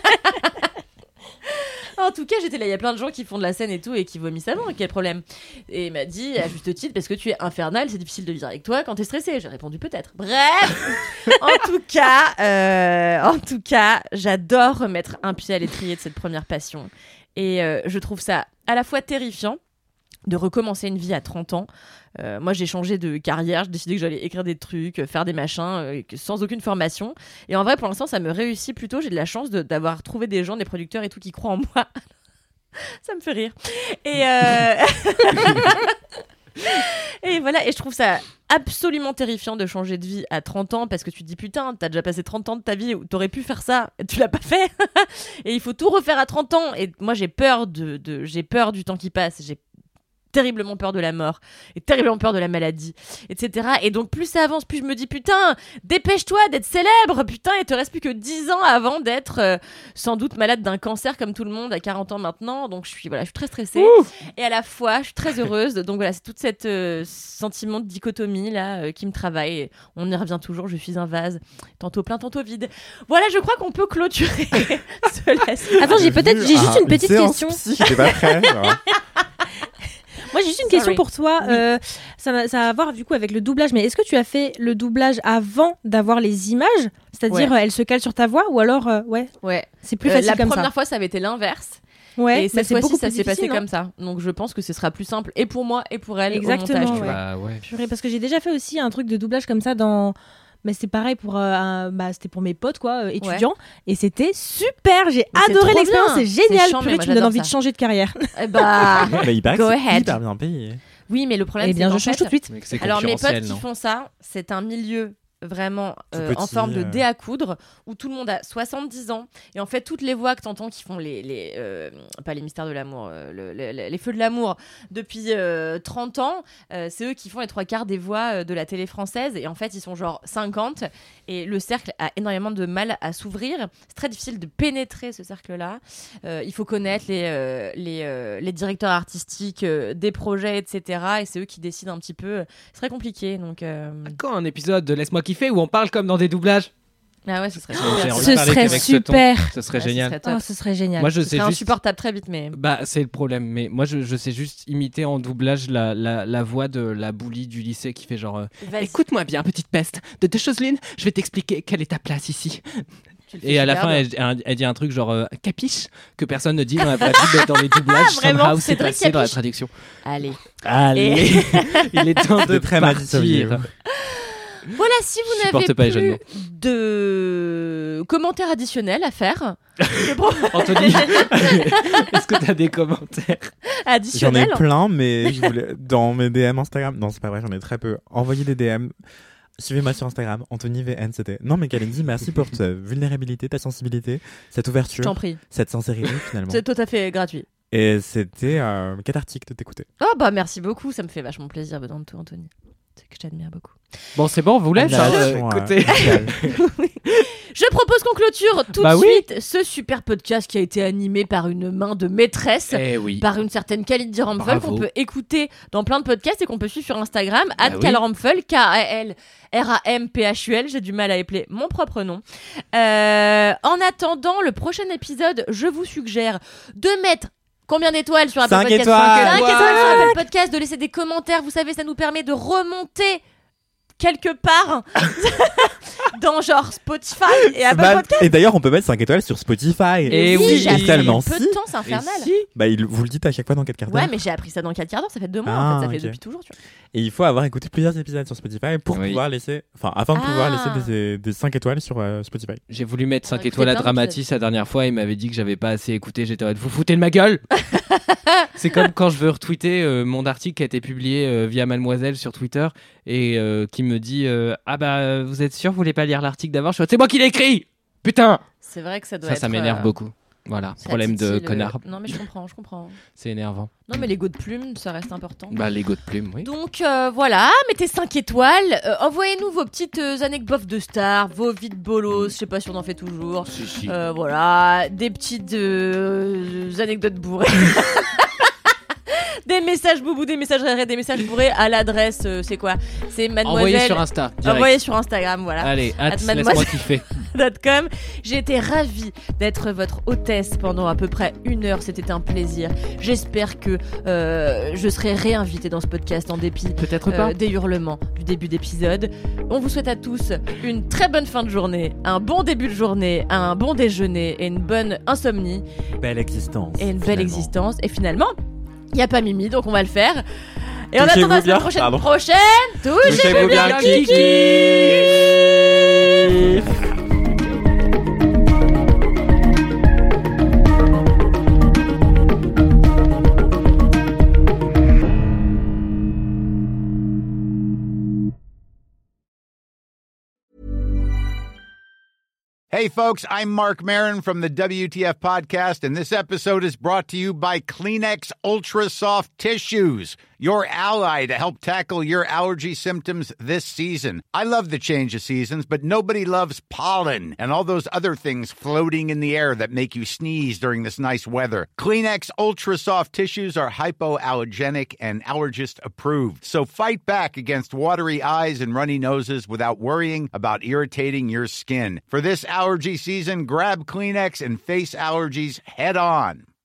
En tout cas, j'étais là, il y a plein de gens qui font de la scène et tout et qui vomissent avant, quel problème? Et il m'a dit, à juste titre, parce que tu es infernal, c'est difficile de vivre avec toi quand t'es stressé. J'ai répondu peut-être. Bref, en tout cas, euh, en tout cas, j'adore remettre un pied à l'étrier de cette première passion. Et euh, je trouve ça à la fois terrifiant de recommencer une vie à trente ans. Euh, moi, j'ai changé de carrière, j'ai décidé que j'allais écrire des trucs, faire des machins, euh, que- sans aucune formation. Et en vrai, pour l'instant, ça me réussit plutôt. J'ai de la chance de- d'avoir trouvé des gens, des producteurs et tout qui croient en moi. Ça me fait rire. Et, euh... et voilà, et je trouve ça absolument terrifiant de changer de vie à trente ans parce que tu te dis putain, t'as déjà passé trente ans de ta vie où t'aurais pu faire ça, et tu l'as pas fait. Et il faut tout refaire à trente ans. Et moi, j'ai peur, de, de, j'ai peur du temps qui passe. J'ai terriblement peur de la mort et terriblement peur de la maladie, et cetera. Et donc plus ça avance, plus je me dis putain, dépêche-toi d'être célèbre, putain, il te reste plus que dix ans avant d'être euh, sans doute malade d'un cancer comme tout le monde à quarante ans maintenant. Donc je suis voilà, je suis très stressée. Ouh. Et à la fois je suis très heureuse. Donc voilà, c'est toute cette euh, sentiment de dichotomie là euh, qui me travaille. Et on y revient toujours, je suis un vase, tantôt plein, tantôt vide. Voilà, je crois qu'on peut clôturer ce laisse. Attends, j'ai peut-être j'ai juste Ah, une petite séance question. psy, j'étais pas prêt. genre. Moi, j'ai juste une Sorry. question pour toi. Euh, ça, va- ça a à voir du coup avec le doublage. Mais est-ce que tu as fait le doublage avant d'avoir les images? C'est-à-dire, Ouais. euh, elle se cale sur ta voix ou alors, euh, ouais, Ouais. c'est plus Euh, facile la comme première ça. fois, ça avait été l'inverse. Ouais, et bah, cette c'est fois-ci, beaucoup ça plus s'est passé difficile, non comme ça. Donc je pense que ce sera plus simple et pour moi et pour elle Exactement, au montage. Tu ouais. vois. Bah ouais. Purée, parce que j'ai déjà fait aussi un truc de doublage comme ça dans. Mais c'était pareil pour, euh, un- bah, c'était pour mes potes quoi, euh, étudiants, et c'était super. J'ai Mais c'est adoré trop l'expérience, bien. c'est génial. C'est chiant, mais Purée, moi, tu me donnes j'adore envie ça. de changer de carrière. Eh bah, Mais il paraît Go que c'est ahead. hyper bien payé. oui, mais le problème Eh bien, c'est je qu'en change fait, tout de suite. Mais que c'est alors mes potes concurrentiel, qui non font ça, c'est un milieu vraiment euh, Tout en petit, forme de euh. dé à coudre où tout le monde a soixante-dix ans et en fait toutes les voix que t'entends qui font les, les euh, pas les mystères de l'amour euh, le- le- le- les feux de l'amour depuis euh, trente ans, euh, c'est eux qui font les trois quarts des voix euh, de la télé française et en fait ils sont genre cinquante et le cercle a énormément de mal à s'ouvrir. C'est très difficile de pénétrer ce cercle là. Euh, il faut connaître les, euh, les, euh, les directeurs artistiques euh, des projets, etc. Et c'est eux qui décident un petit peu. C'est très compliqué. Donc, euh... Quand un épisode de Laisse-moi kiffer où on parle comme dans des doublages? ah ouais, ce serait J'ai super. envie Ce de parler serait qu'avec ce ton. super. Ce serait Ouais, ce génial. serait top. Oh, ce serait génial. Moi, je Ce sais serait juste. insupportable très vite, mais. Bah, c'est le problème. Mais moi, je, je sais juste imiter en doublage la, la, la voix de la bully du lycée qui fait genre euh, Vas-y. écoute-moi bien, petite peste. De deux choses l'une, je vais t'expliquer quelle est ta place ici. Tu le fais Et à la super fin, bien. elle, elle dit un truc genre euh, capiche que personne ne dit dans la vraie vie, mais dans les doublages. Vraiment, somehow, c'est Cédric passé dans la Capiche. traduction. Allez. Allez, il est temps de C'était très Madison. partir. Voilà, si vous Je supporte n'avez pas les jeux de plus de commentaires additionnels à faire, je prends- Anthony, est-ce que tu as des commentaires? J'en ai additionnels. plein, mais je voulais... dans mes D M Instagram. Non, c'est pas vrai, j'en ai très peu. Envoyez des D M. Suivez-moi sur Instagram, Anthony V N, c'était. Non, mais Kalindi, merci pour ta vulnérabilité, ta sensibilité, cette Je ouverture, t'en prie. cette sincérité finalement. C'est tout à fait gratuit. Et c'était euh, cathartique de t'écouter. Oh bah merci beaucoup, ça me fait vachement plaisir de toi, Anthony. C'est que je t'admire beaucoup. Bon, c'est bon, on vous laisse. hein, Admiration, euh, euh, écoutez. totale. Je propose qu'on clôture tout Bah de oui. suite ce super podcast qui a été animé par une main de maîtresse. Eh oui. Par une certaine Kalindi Ramphel Bravo. qu'on peut écouter dans plein de podcasts et qu'on peut suivre sur Instagram, at oui. kalramphel, K A L R A M P H U L. J'ai du mal à épeler mon propre nom. Euh, en attendant le prochain épisode, je vous suggère de mettre combien d'étoiles sur Apple Cinq Podcast étoiles. Cinq Cinq étoiles sur étoiles. Apple Podcast, de laisser des commentaires. Vous savez, ça nous permet de remonter quelque part dans genre Spotify et Apple Bah, Podcast. et d'ailleurs, on peut mettre cinq étoiles sur Spotify. Et oui, oui, j'ai appris tellement peu de si. temps, c'est infernal. Et si Bah, il, vous le dites à chaque fois dans quatre quarts d'heure. Ouais, mais j'ai appris ça dans quatre quarts d'heure, ça fait deux mois Ah, en fait, ça fait ok. depuis toujours. Tu vois. Et il faut avoir écouté plusieurs épisodes sur Spotify pour Oui. pouvoir laisser, enfin, afin de pouvoir Ah. laisser des, des cinq étoiles sur euh, Spotify. J'ai voulu mettre cinq écouté étoiles à plein Dramatis la dernière fois, il m'avait dit que j'avais pas assez écouté, j'étais en mode vous foutez de ma gueule. C'est comme quand je veux retweeter euh, mon article qui a été publié euh, via Mademoiselle sur Twitter et euh, qui me dit euh, ah bah vous êtes sûr vous voulez pas lire l'article d'avant, je suis en mode, c'est moi qui l'ai écrit. Putain. C'est vrai que ça doit Ça, être. ça m'énerve euh, beaucoup. Voilà, ça problème de titille, euh, connard. Non, mais je comprends, je comprends. C'est énervant. Non, mais l'ego de plume, ça reste important. Bah, l'ego de plume, oui. Donc euh, voilà, mettez cinq étoiles. Euh, envoyez-nous vos petites euh, anecdotes de stars, vos vides bolos. Je sais pas si on en fait toujours. Si, si. Euh, voilà, des petites euh, anecdotes bourrées. Des messages boubou, des messages rérés, des messages bourrés à l'adresse, euh, c'est quoi? C'est mademoiselle. Envoyez sur Insta. direct. Envoyez sur Instagram, voilà. Allez, hâte, At laisse-moi kiffer. .com. J'ai été ravie d'être votre hôtesse pendant à peu près une heure. C'était un plaisir. J'espère que euh, je serai réinvitée dans ce podcast en dépit Peut-être euh, pas. des hurlements du début d'épisode. On vous souhaite à tous une très bonne fin de journée, un bon début de journée, un bon déjeuner et une bonne insomnie. Belle existence. Et une belle finalement. existence. Et finalement, il n'y a pas Mimi, donc on va le faire. Et en Touchez-vous attendant la semaine bien. prochaine, Pardon. prochaine, touchez-vous Touchez-vous bien, bien, Kiki. Kiki. Hey, folks, I'm Mark Maron from the W T F Podcast, and this episode is brought to you by Kleenex Ultra Soft Tissues, your ally to help tackle your allergy symptoms this season. I love the change of seasons, but nobody loves pollen and all those other things floating in the air that make you sneeze during this nice weather. Kleenex Ultra Soft Tissues are hypoallergenic and allergist approved, so fight back against watery eyes and runny noses without worrying about irritating your skin. For this allergy season, grab Kleenex and face allergies head on.